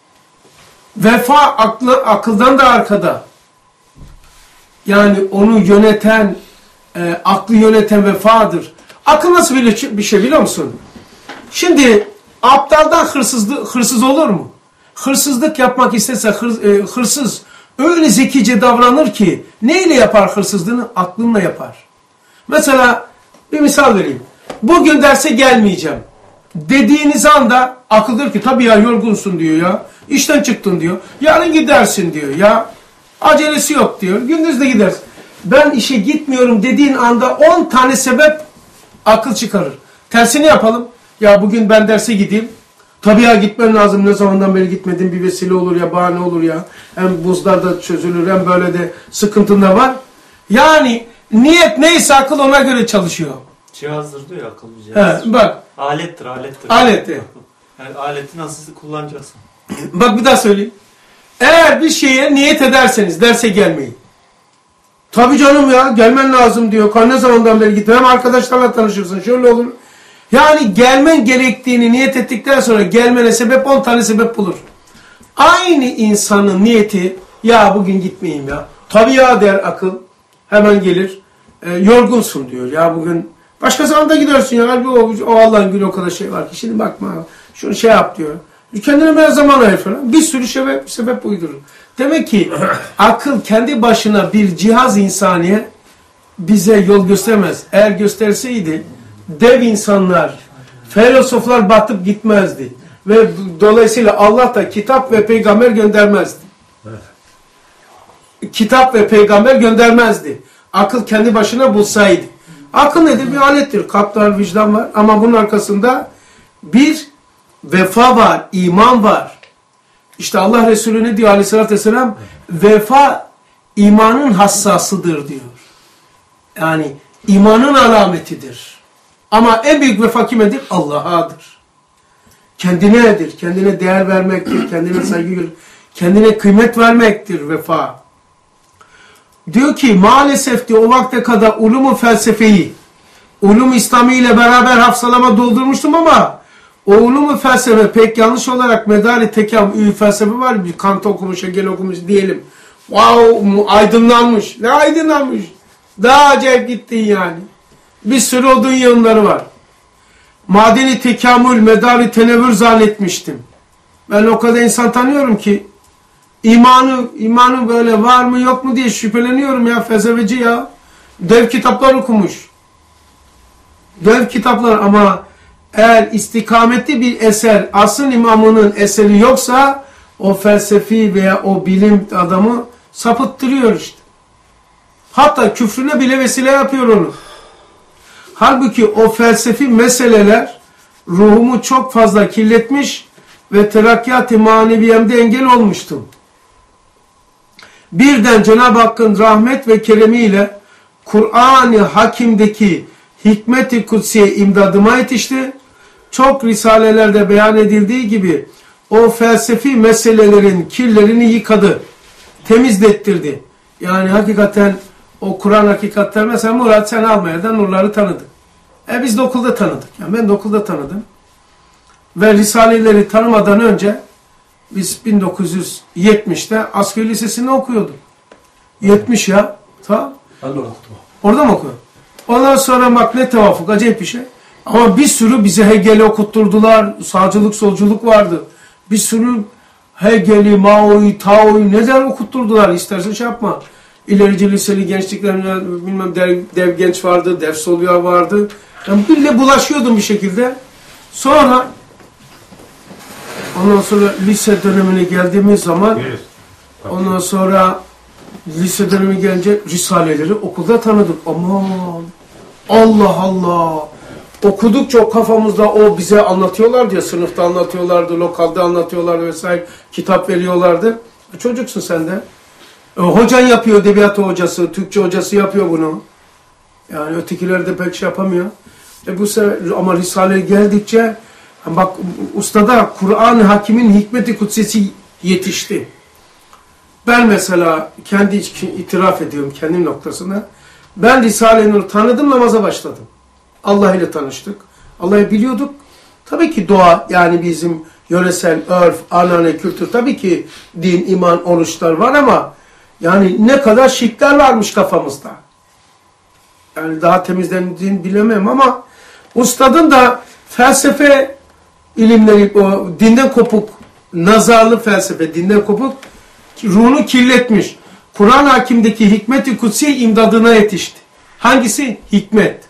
Vefa akıldan da arkada. Yani onu yöneten, aklı yöneten vefadır. Akıl nasıl bir şey biliyor musun? Şimdi aptaldan hırsız olur mu? Hırsızlık yapmak istese hırsız öyle zekice davranır ki neyle yapar hırsızlığını? Aklınla yapar. Mesela bir misal vereyim. Bugün derse gelmeyeceğim dediğiniz anda akıl diyor ki tabii ya yorgunsun diyor ya. İşten çıktın diyor. Yarın gidersin diyor ya. Acelesi yok diyor. Gündüz de gidersin. Ben işe gitmiyorum dediğin anda 10 tane sebep akıl çıkarır. Tersini yapalım. Ya bugün ben derse gideyim. Tabii ya gitmem lazım. Ne zamandan beri gitmedim, bir vesile olur ya, bahane olur ya. Hem buzlar da çözülür hem böyle de sıkıntın da var. Yani niyet neyse akıl ona göre çalışıyor. Cihazdır diyor ya, akıl bir cihaz. He, bak. Alettir. Alet. Yani aleti nasıl kullanacaksın? Bak bir daha söyleyeyim. Eğer bir şeye niyet ederseniz derse gelmeyin. Tabii canım ya gelmen lazım diyor. Ne zamandan beri gittim. Hem arkadaşlarla tanışırsın. Şöyle olur. Yani gelmen gerektiğini niyet ettikten sonra gelmene sebep 10 tane sebep bulur. Aynı insanın niyeti ya bugün gitmeyeyim ya. Tabii ya der akıl. Hemen gelir. Yorgunsun diyor. Ya bugün başka zamanda gidersin ya. Halbuki o Allah'ın günü o kadar şey var ki. Şimdi bakma şunu şey yap diyor. Kendine biraz zaman ayır falan. Bir sürü sebep uydurur. Demek ki akıl kendi başına bir cihaz insaniye bize yol göstermez. Eğer gösterseydi dev insanlar, filozoflar batıp gitmezdi. Ve dolayısıyla Allah da kitap ve peygamber göndermezdi. Kitap ve peygamber göndermezdi. Akıl kendi başına bulsaydı. Akıl nedir? Bir alettir. Kalp var, vicdan var. Ama bunun arkasında bir vefa var, iman var. İşte Allah Resulü ne diyor aleyhissalatü vesselam? Vefa imanın hassasıdır diyor. Yani imanın alametidir. Ama en büyük vefa kimedir? Allah'adır. Kendinedir. Kendine değer vermektir. Kendine saygı, kendine kıymet vermektir vefa. Diyor ki maalesef diyor o vakte kadar ulum-u felsefeyi, ulum İslami ile beraber hafsalama doldurmuştum ama o ulum-u felsefe pek yanlış olarak medar-i tekamül felsefe var. Bir Kant okumuş, Hegel okumuş diyelim. Wow, aydınlanmış. Ne aydınlanmış? Daha acayip gittin yani. Bir sürü o dünyaları var. Madeni tekamül, medar-i tenevvür zannetmiştim. Ben o kadar insan tanıyorum ki imanı böyle var mı yok mu diye şüpheleniyorum ya, felsefeci ya. Dev kitaplar okumuş. Dev kitaplar ama eğer istikametli bir eser, asıl imamının eseri yoksa o felsefi veya o bilim adamı sapıttırıyor işte. Hatta küfrüne bile vesile yapıyor onu. Halbuki o felsefi meseleler ruhumu çok fazla kirletmiş ve terakkiyat-ı maneviyemde engel olmuştum. Birden Cenab-ı Hakk'ın rahmet ve keremiyle Kur'an-ı Hakim'deki hikmet-i kutsiye imdadıma yetişti. Çok risalelerde beyan edildiği gibi o felsefi meselelerin kirlerini yıkadı, temizlettirdi. Yani hakikaten o Kur'an hakikatler, mesela Murat sen Almanya'dan nurları tanıdın. Biz de okulda tanıdık. Yani ben de okulda tanıdım. Ve risaleleri tanımadan önce biz 1970'te askeri lisesinde okuyorduk. 70 ya. Tamam. Ben de orada okudum. Orada mı okudun? Ondan sonra bak ne tevafuk, acayip bir şey. Ama bir sürü bize Hegel'i okutturdular. Sağcılık, solculuk vardı. Bir sürü Hegel'i, Mao'yu, Tao'yu neler okutturdular. İstersen şey yapma. İlerici liseli gençliklerine bilmem dev genç vardı, dev solya vardı. Yani bile bulaşıyordum bir şekilde. Sonra ondan sonra lise dönemine geldiğimiz zaman ondan sonra lise dönemi gelince risaleleri okulda tanıdık. Aman Allah Allah. Okudukça kafamızda o bize anlatıyorlardı ya, sınıfta anlatıyorlardı, lokalde anlatıyorlardı vesaire, kitap veriyorlardı. Çocuksun sen de. Hocan yapıyor, edebiyat hocası, Türkçe hocası yapıyor bunu. Yani ötekiler de pek şey yapamıyor. Bu sefer ama Risale geldikçe bak ustada Kur'an-ı Hakim'in hikmet-i kutsesi yetişti. Ben mesela kendi itiraf ediyorum kendim noktasında. Ben Risale-i Nur tanıdım, namaza başladım. Allah ile tanıştık. Allah'ı biliyorduk. Tabii ki doğa, yani bizim yöresel örf, anane, kültür, tabii ki din, iman, oruçlar var ama yani ne kadar şirkler varmış kafamızda. Yani daha temizlendiğini bilemem ama ustadın da felsefe ilimleri, o dinden kopuk, nazarlı felsefe, dinden kopuk ruhunu kirletmiş. Kur'an Hakim'deki hikmet-i kutsi imdadına yetişti. Hangisi? Hikmet.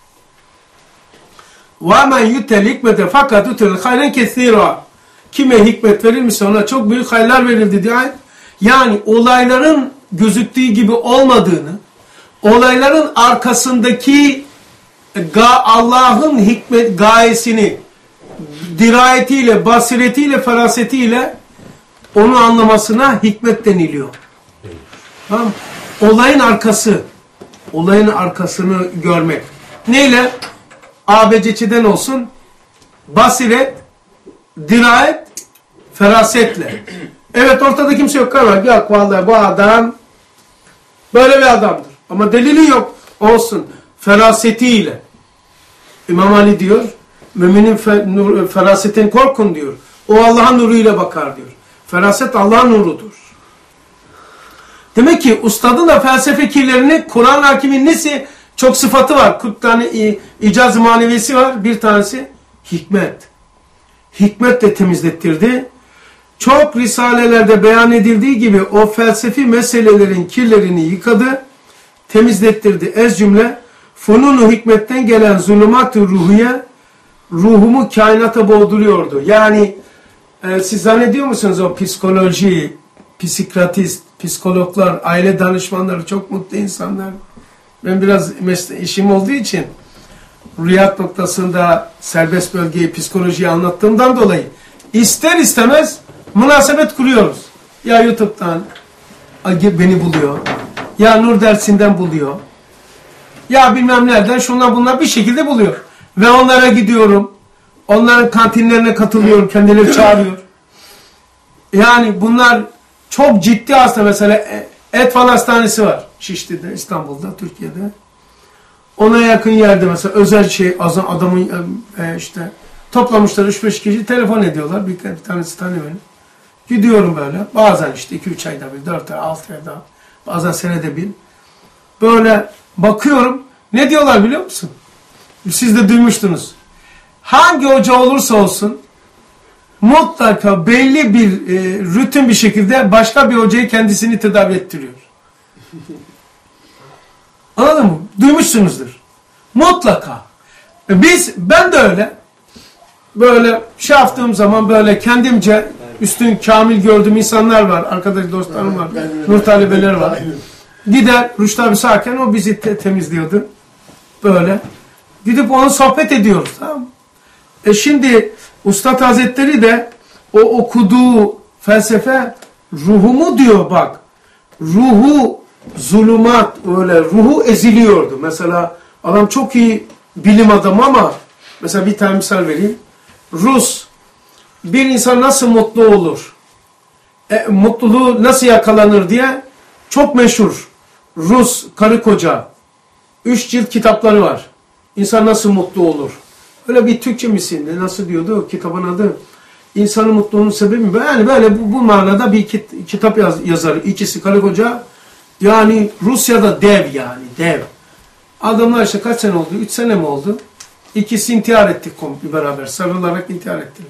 وَمَنْ يُتَّ الْحِكْمَةَ فَقَدْ اُتَلْ خَيْرًا كَثِيرًا. Kime hikmet verilmişse ona çok büyük hayırlar verildi diye. Yani olayların gözüktüğü gibi olmadığını, olayların arkasındaki Allah'ın hikmet gayesini dirayetiyle, basiretiyle, ferasetiyle onu anlamasına hikmet deniliyor. Tamam. Olayın arkası, olayın arkasını görmek. Neyle? ABC'den olsun, basiret, dirayet, ferasetle. Evet, ortada kimse yok. Yok vallahi bu adam böyle bir adamdır. Ama delili yok. Olsun. Ferasetiyle. İmam Ali diyor, müminin ferasetin korkun diyor. O Allah'ın nuruyla bakar diyor. Feraset Allah'ın nurudur. Demek ki ustadın da felsefe kirlerini Kur'an Hakim'in nesi? Çok sıfatı var. 40 tane icaz-ı manevisi var. Bir tanesi hikmet. Hikmet de temizlettirdi. Çok risalelerde beyan edildiği gibi o felsefi meselelerin kirlerini yıkadı, temizlettirdi. Ez cümle, fununu hikmetten gelen zulümat-ı ruhiye ruhumu kainata boğduruyordu. Yani siz zannediyor musunuz o psikoloji, psikiyatist, psikologlar, aile danışmanları çok mutlu insanlar. Ben biraz işim olduğu için Riyad noktasında serbest bölgeyi, psikolojiyi anlattığımdan dolayı ister istemez münasebet kuruyoruz. Ya YouTube'dan beni buluyor, ya Nur dersinden buluyor, ya bilmem nereden şundan bunlar bir şekilde buluyor. Ve onlara gidiyorum, onların kantinlerine katılıyorum, kendileri çağırıyor. Yani bunlar çok ciddi hasta. Mesela Etfal Hastanesi var Şişli'de, İstanbul'da, Türkiye'de. Ona yakın yerde mesela özel adamın işte toplamışlar 3-5 kişi, telefon ediyorlar. Bir tanesi tanıyor beni. Gidiyorum böyle. Bazen işte 2-3 ayda bir, 4 ay, 6 ayda, bazen senede bir. Böyle bakıyorum. Ne diyorlar biliyor musun? Siz de duymuştunuz. Hangi hoca olursa olsun mutlaka belli bir rutin bir şekilde başka bir hocayı kendisini tedavi ettiriyor. Anladın mı? Duymuşsunuzdur. Mutlaka. Ben de öyle. Böyle şey yaptığım zaman böyle kendimce üstün kamil gördüğüm insanlar var. Arkadaş dostlarım var. Nur talebeleri var. Gider Rüştü abi sağken o bizi temizliyordu. Böyle. Gidip onu sohbet ediyoruz. Tamam mı? Şimdi Üstad Hazretleri de o okuduğu felsefe ruhumu diyor bak. Ruhu zulümat, öyle ruhu eziliyordu. Mesela adam çok iyi bilim adamı ama mesela bir tane misal vereyim. Rus bir insan nasıl mutlu olur? Mutluluğu nasıl yakalanır diye çok meşhur. Rus karı koca 3 cilt kitapları var. İnsan nasıl mutlu olur? Öyle bir Türkçe misin? Nasıl diyordu o kitabın adı? İnsanın mutluluğunun sebebi mi? Yani böyle bu manada bir kitap yazar. İkisi karı koca. Yani Rusya'da dev yani dev. Adamlar işte kaç sene oldu? 3 sene mi oldu? İkisi intihar ettik beraber. Sarılarak intihar ettiler.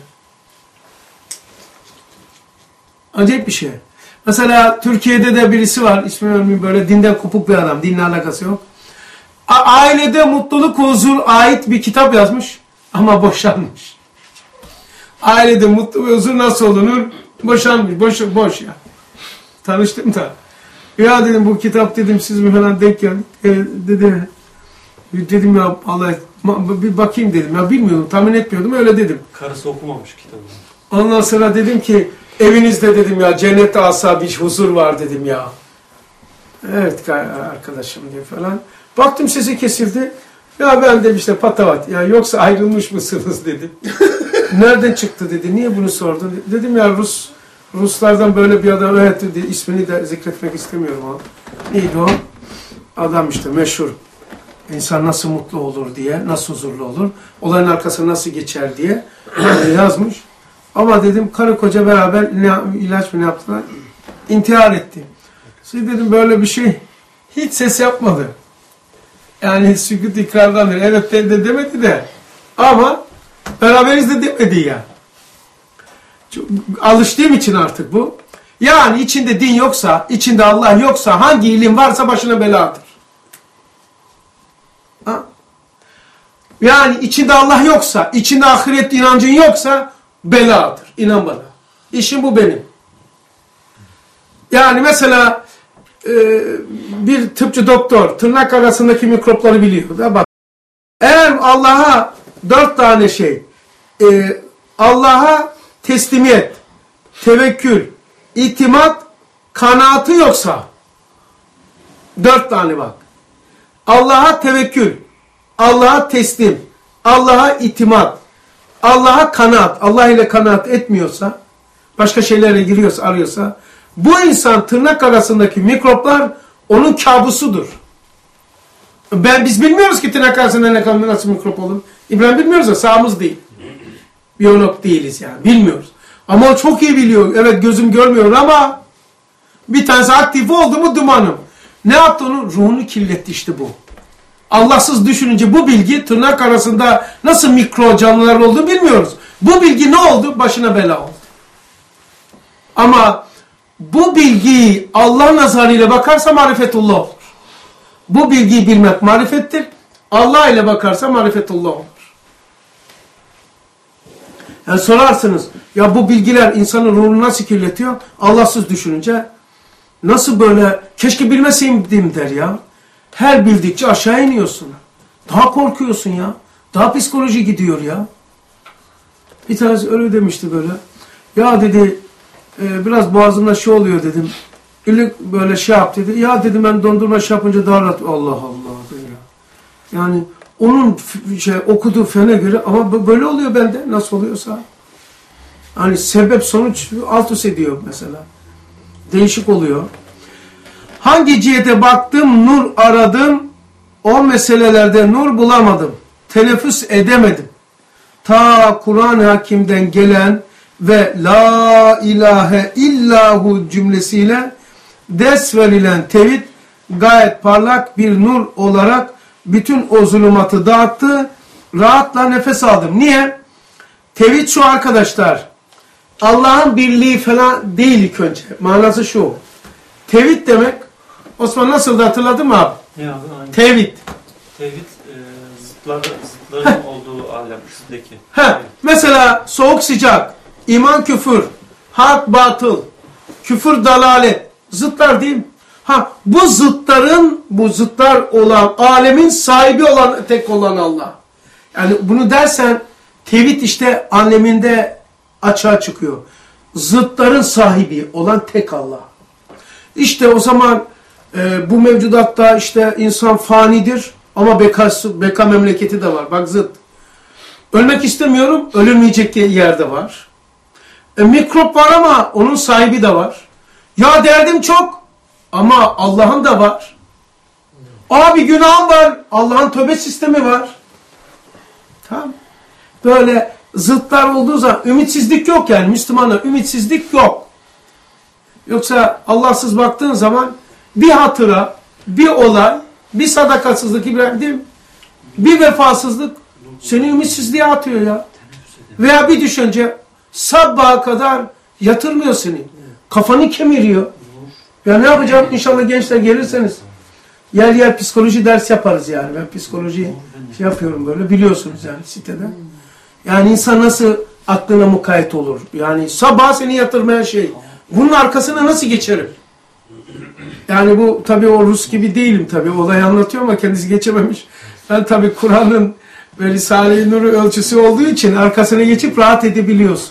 Acayip bir şey. Mesela Türkiye'de de birisi var. İsmini ölmeyeyim, böyle dinden kopuk bir adam. Dinle alakası yok. Ailede mutluluk, huzur ait bir kitap yazmış. Ama boşanmış. Ailede mutlu ve huzur nasıl olunur? Boşanmış. Boş ya. Tanıştım da. Ya dedim bu kitap dedim siz mi falan denk geldik. Dedi. Dedim ya Allah bir bakayım dedim. Ya bilmiyordum, tahmin etmiyordum. Öyle dedim. Karısı okumamış kitabı. Ondan sonra dedim ki evinizde dedim ya cennette asa bir huzur var dedim ya. Evet arkadaşım diye falan. Baktım sesi kesildi. Ya ben dedim işte patavat. Ya yoksa ayrılmış mısınız dedim. Nereden çıktı dedi. Niye bunu sordun? Dedim ya Ruslardan böyle bir adam. Evet dedi. İsmini de zikretmek istemiyorum o. Neydi o? Adam işte meşhur. İnsan nasıl mutlu olur diye, nasıl huzurlu olur, olayın arkasına nasıl geçer diye yazmış. Ama dedim karı koca beraber ilaç mı ne yaptılar? İntihar etti. Siz dedim böyle bir şey hiç ses yapmadı. Yani sükût ikrardandır. Evet de demedi de. Ama beraberiz de demedi ya. Çok, alıştığım için artık bu. Yani içinde din yoksa, içinde Allah yoksa, hangi ilim varsa başına beladır. Ha? Yani içinde Allah yoksa, içinde ahiret inancın yoksa beladır. İnan bana. İşim bu benim. Yani mesela bir tıpçı doktor tırnak arasındaki mikropları biliyor. Da bak. Eğer Allah'a 4 tane şey, Allah'a teslimiyet, tevekkül, itimat, kanaatı yoksa 4 tane bak. Allah'a tevekkül, Allah'a teslim, Allah'a itimat, Allah'a kanaat, Allah ile kanaat etmiyorsa, başka şeylere giriyorsa, arıyorsa, bu insan tırnak arasındaki mikroplar onun kabusudur. Biz bilmiyoruz ki tırnak arasında nasıl mikrop olur. İbrahim bilmiyoruz da sağımız değil. Biyolog değiliz yani. Bilmiyoruz. Ama o çok iyi biliyor. Evet gözüm görmüyor ama bir tanesi aktif oldu mu dumanım. Ne yaptı onu? Ruhunu kirletti işte bu. Allahsız düşününce bu bilgi tırnak arasında nasıl mikro canlılar olduğunu bilmiyoruz. Bu bilgi ne oldu? Başına bela oldu. Ama bu bilgiyi Allah nazarıyla bakarsa marifetullah olur. Bu bilgiyi bilmek marifettir. Allah ile bakarsa marifetullah olur. Yani sorarsınız, ya bu bilgiler insanın ruhunu nasıl kirletiyor? Allahsız düşününce nasıl böyle, keşke bilmeseydim der ya. Her bildikçe aşağı iniyorsun. Daha korkuyorsun ya. Daha psikoloji gidiyor ya. Bir tanesi öyle demişti böyle. Ya dedi, biraz boğazımda şey oluyor dedim. Böyle şey yap dedi. Ya dedim ben dondurma şey yapınca daha rahat. Allah Allah dedi ya. Yani onun okuduğu fene göre ama böyle oluyor bende. Nasıl oluyorsa. Hani sebep sonuç alt üst ediyor mesela. Değişik oluyor. Hangi cihete baktım, nur aradım. O meselelerde nur bulamadım. Teneffüs edemedim. Ta Kur'an-ı Hakim'den gelen ve la ilahe illahu cümlesiyle ders verilen tevhid gayet parlak bir nur olarak bütün o zulümatı dağıttı. Rahatla nefes aldım. Niye? Tevhid şu arkadaşlar. Allah'ın birliği falan değil ilk önce. Manası şu. Tevhid demek, Osman nasıl da hatırladın mı abi? Ya, aynen. Tevhid. Tevhid zıtların olduğu alem üstteki. Mesela soğuk sıcak, iman küfür, hak batıl, küfür dalalet, zıtlar değil mi? Bu zıtlar olan, alemin sahibi olan, tek olan Allah. Yani bunu dersen tevhid işte aleminde açığa çıkıyor. Zıtların sahibi olan tek Allah. İşte o zaman bu mevcudatta işte insan fanidir ama beka memleketi de var. Bak zıt. Ölmek istemiyorum, ölünmeyecek yerde var. Mikrop var ama onun sahibi de var. Ya derdim çok ama Allah'ın da var. Abi günahım var, Allah'ın tövbe sistemi var. Tamam. Böyle zıtlar olduğu zaman ümitsizlik yok yani. Müslümana ümitsizlik yok. Yoksa Allahsız baktığın zaman bir hatıra, bir olay, bir sadakasızlık İbrahim, bir vefasızlık seni ümitsizliğe atıyor ya. Veya bir düşünce sabaha kadar yatırmıyor seni. Kafanı kemiriyor. Ya ne yapacağım? İnşallah gençler gelirseniz yer yer psikoloji ders yaparız yani. Ben psikoloji şey yapıyorum böyle. Biliyorsunuz yani sitede. Yani insan nasıl aklına mukayyet olur? Yani sabah seni yatırmayan şey. Bunun arkasına nasıl geçerim? Yani bu tabii o Rus gibi değilim tabii. Olayı anlatıyor ama kendisi geçememiş. Ben tabii Kur'an'ın ve Risale-i Nur'u ölçüsü olduğu için arkasına geçip rahat edebiliyorsun.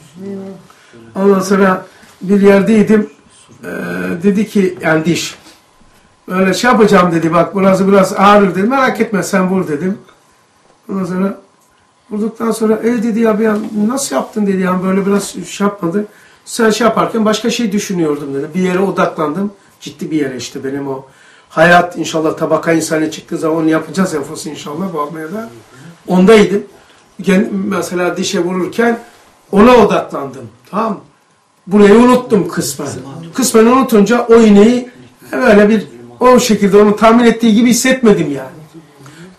Ondan sonra bir yerdeydim. Dedi ki yani diş. Böyle şey yapacağım dedi. Bak burası biraz ağrır dedi. Merak etme sen vur dedim. Ondan sonra vurduktan sonra dedi ya nasıl yaptın dedi. Yani böyle biraz şey yapmadı. Sen şey yaparken başka şey düşünüyordum dedi. Bir yere odaklandım. Ciddi bir yere işte benim o hayat inşallah tabaka insana çıktığı zaman onu yapacağız enfosu inşallah bu almaya. Ondaydım. Mesela dişe vururken ona odaklandım. Tamam. Burayı unuttum kısmen. Kısmen unutunca o iğneyi böyle bir o şekilde onu tahmin ettiği gibi hissetmedim yani.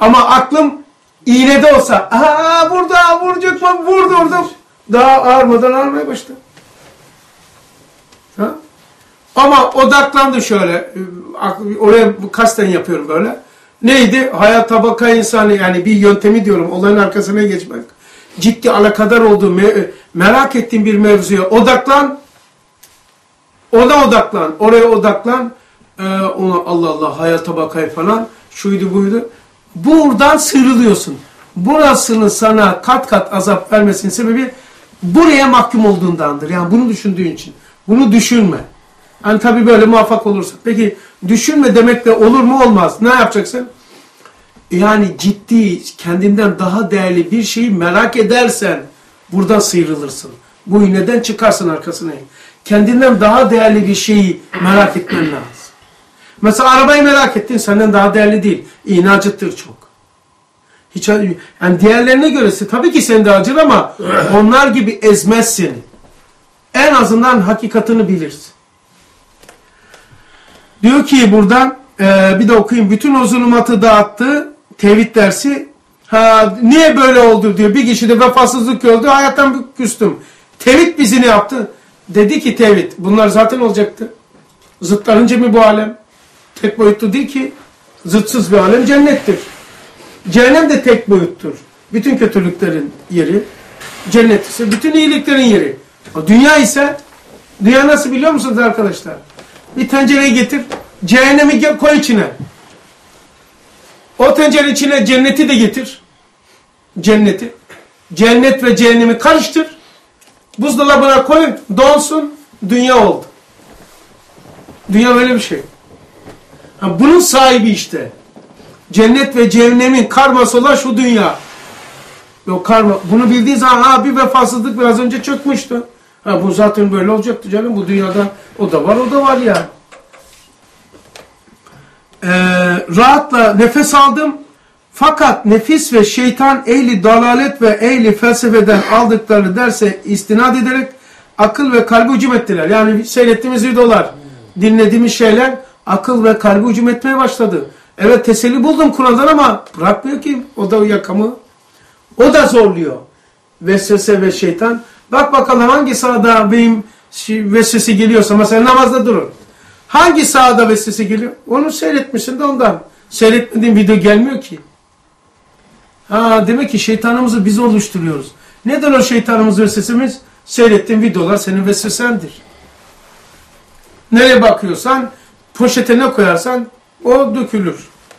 Ama aklım iğnede olsa, burada vuracak mı? Vurdurdum. Daha ağırmadan ağrımaya başladı. Ha? Ama odaklandı şöyle. Oraya kasten yapıyorum böyle. Neydi? Hayat tabaka insanı, yani bir yöntemi diyorum. Olayın arkasına geçmek. Ciddi alakadar olduğu, merak ettiğin bir mevzuya odaklan. Ona odaklan. Oraya odaklan. Allah Allah, hayat tabakayı falan. Şuydu buydu. Buradan sıyrılıyorsun. Burasının sana kat kat azap vermesinin sebebi buraya mahkum olduğundandır. Yani bunu düşündüğün için. Bunu düşünme. Yani tabii böyle muvaffak olursa. Peki düşünme demek de olur mu? Olmaz. Ne yapacaksın? Yani ciddi, kendinden daha değerli bir şeyi merak edersen buradan sıyrılırsın. Bu iğneden çıkarsın arkasına. Kendinden daha değerli bir şeyi merak etmen lazım. Mesela arabayı merak ettin, senden daha değerli değil. İğne acıttır çok. Hiç, yani diğerlerine göresi tabii ki seni de acır ama onlar gibi ezmez seni. En azından hakikatini bilirsin. Diyor ki buradan bir de okuyayım. Bütün o zulümatı dağıttı. Tevhid dersi. Niye böyle oldu diyor. Bir kişi de vefasızlık gördü. Hayattan küstüm. Tevhid bizi ne yaptı? Dedi ki tevhid. Bunlar zaten olacaktı. Zıtlarınca mı bu alem? Tek boyutlu değil ki. Zıtsız bir alem cennettir. Cehennem de tek boyuttur. Bütün kötülüklerin yeri. Cennet ise bütün iyiliklerin yeri. O dünya ise, dünya nasıl biliyor musunuz arkadaşlar? Bir tencereyi getir. Cehennemi koy içine. O tencere içine cenneti de getir. Cenneti. Cennet ve cehennemi karıştır. Buzdolabına koy. Donsun. Dünya oldu. Dünya böyle bir şey. Bunun sahibi işte. Cennet ve cehennemin karması olan şu dünya. Yok karma. Bunu bildiği zaman bir vefasızlık biraz önce çökmüştü. Bu zaten böyle olacaktı canım. Bu dünyada o da var ya. Rahatla nefes aldım. Fakat nefis ve şeytan ehli dalalet ve ehli felsefeden aldıkları derse istinad ederek akıl ve kalbi hücum ettiler. Yani seyrettiğimiz videolar, dinlediğimiz şeyler akıl ve kalbi hücum etmeye başladı. Evet, teselli buldum Kur'an'dan ama bırakmıyor ki. O da yakamı. O da zorluyor. Vesvese ve şeytan. Bak bakalım hangi sahada benim vesvese geliyorsa, mesela namazda durun. Hangi sahada vesvese geliyor? Onu seyretmişsin de ondan. Seyretmediğin video gelmiyor ki. Demek ki şeytanımızı biz oluşturuyoruz. Neden o şeytanımız vesvesemiz? Seyrettiğin videolar senin vesvesendir. Nereye bakıyorsan, poşete ne koyarsan o dökülür.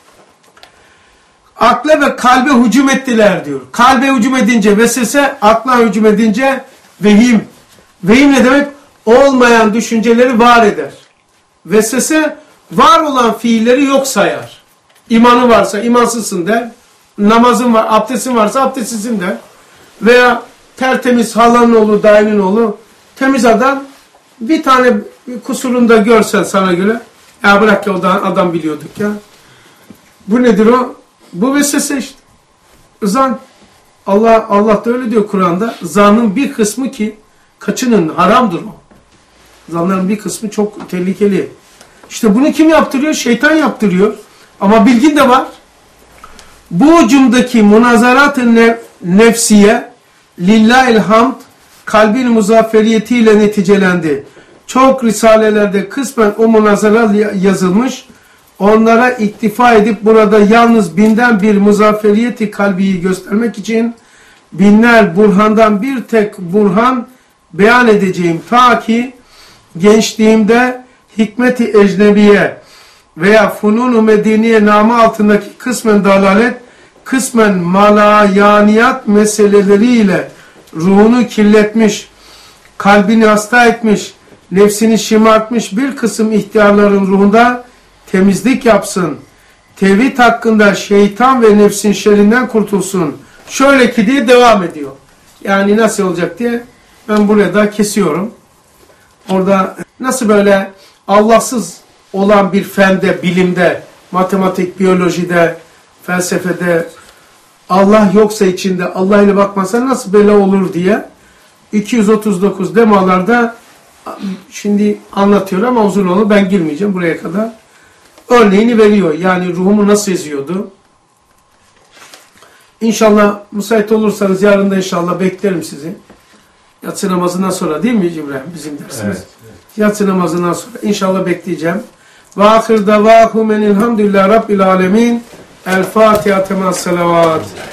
Akla ve kalbe hücum ettiler diyor. Kalbe hücum edince vesvese, akla hücum edince vehim. Vehim ne demek? Olmayan düşünceleri var eder. Vesvese var olan fiilleri yok sayar. İmanı varsa imansızsın der. Namazın var, abdestin varsa abdestsizsin der. Veya tertemiz halanın oğlu, dayının oğlu, temiz adam, bir tane kusurunda görsen sana göre, ya bırak ya, o da adam biliyorduk ya. Bu nedir o? Bu vesvese işte. Zan. Allah da öyle diyor Kur'an'da. Zanın bir kısmı ki kaçının, haramdır o. Zanların bir kısmı çok tehlikeli. İşte bunu kim yaptırıyor? Şeytan yaptırıyor. Ama bilgin de var. Bu ucumdaki munazarat-ı nefsiye lillahil hamd kalbin muzafferiyetiyle neticelendi. Çok risalelerde kısmen o münazara yazılmış. Onlara iktifa edip burada yalnız binden bir muzafferiyeti kalbiyi göstermek için binler burhandan bir tek burhan beyan edeceğim. Ta ki gençliğimde hikmet-i ecnebiye veya funun-u medeniye namı altındaki kısmen dalalet, kısmen malayaniyat meseleleriyle ruhunu kirletmiş, kalbini hasta etmiş, nefsini şımartmış bir kısım ihtiyarların ruhunda temizlik yapsın. Tevhid hakkında şeytan ve nefsin şerrinden kurtulsun. Şöyle ki diye devam ediyor. Yani nasıl olacak diye ben buraya da kesiyorum. Orada nasıl böyle Allahsız olan bir fende, bilimde, matematik, biyolojide, felsefede Allah yoksa içinde, Allah ile bakmazsa nasıl bela olur diye 239 demalarda şimdi anlatıyor ama uzun olur, ben girmeyeceğim buraya kadar. Örneğini veriyor. Yani ruhumu nasıl eziyordu? İnşallah müsait olursanız yarın da inşallah beklerim sizi. Yatsı namazından sonra değil mi İbrahim bizim dersimiz? Evet. Yatsı namazından sonra inşallah bekleyeceğim. Ve ahir davahum enilhamdülillahi rabbil alemin. El Fatiha temas salavat.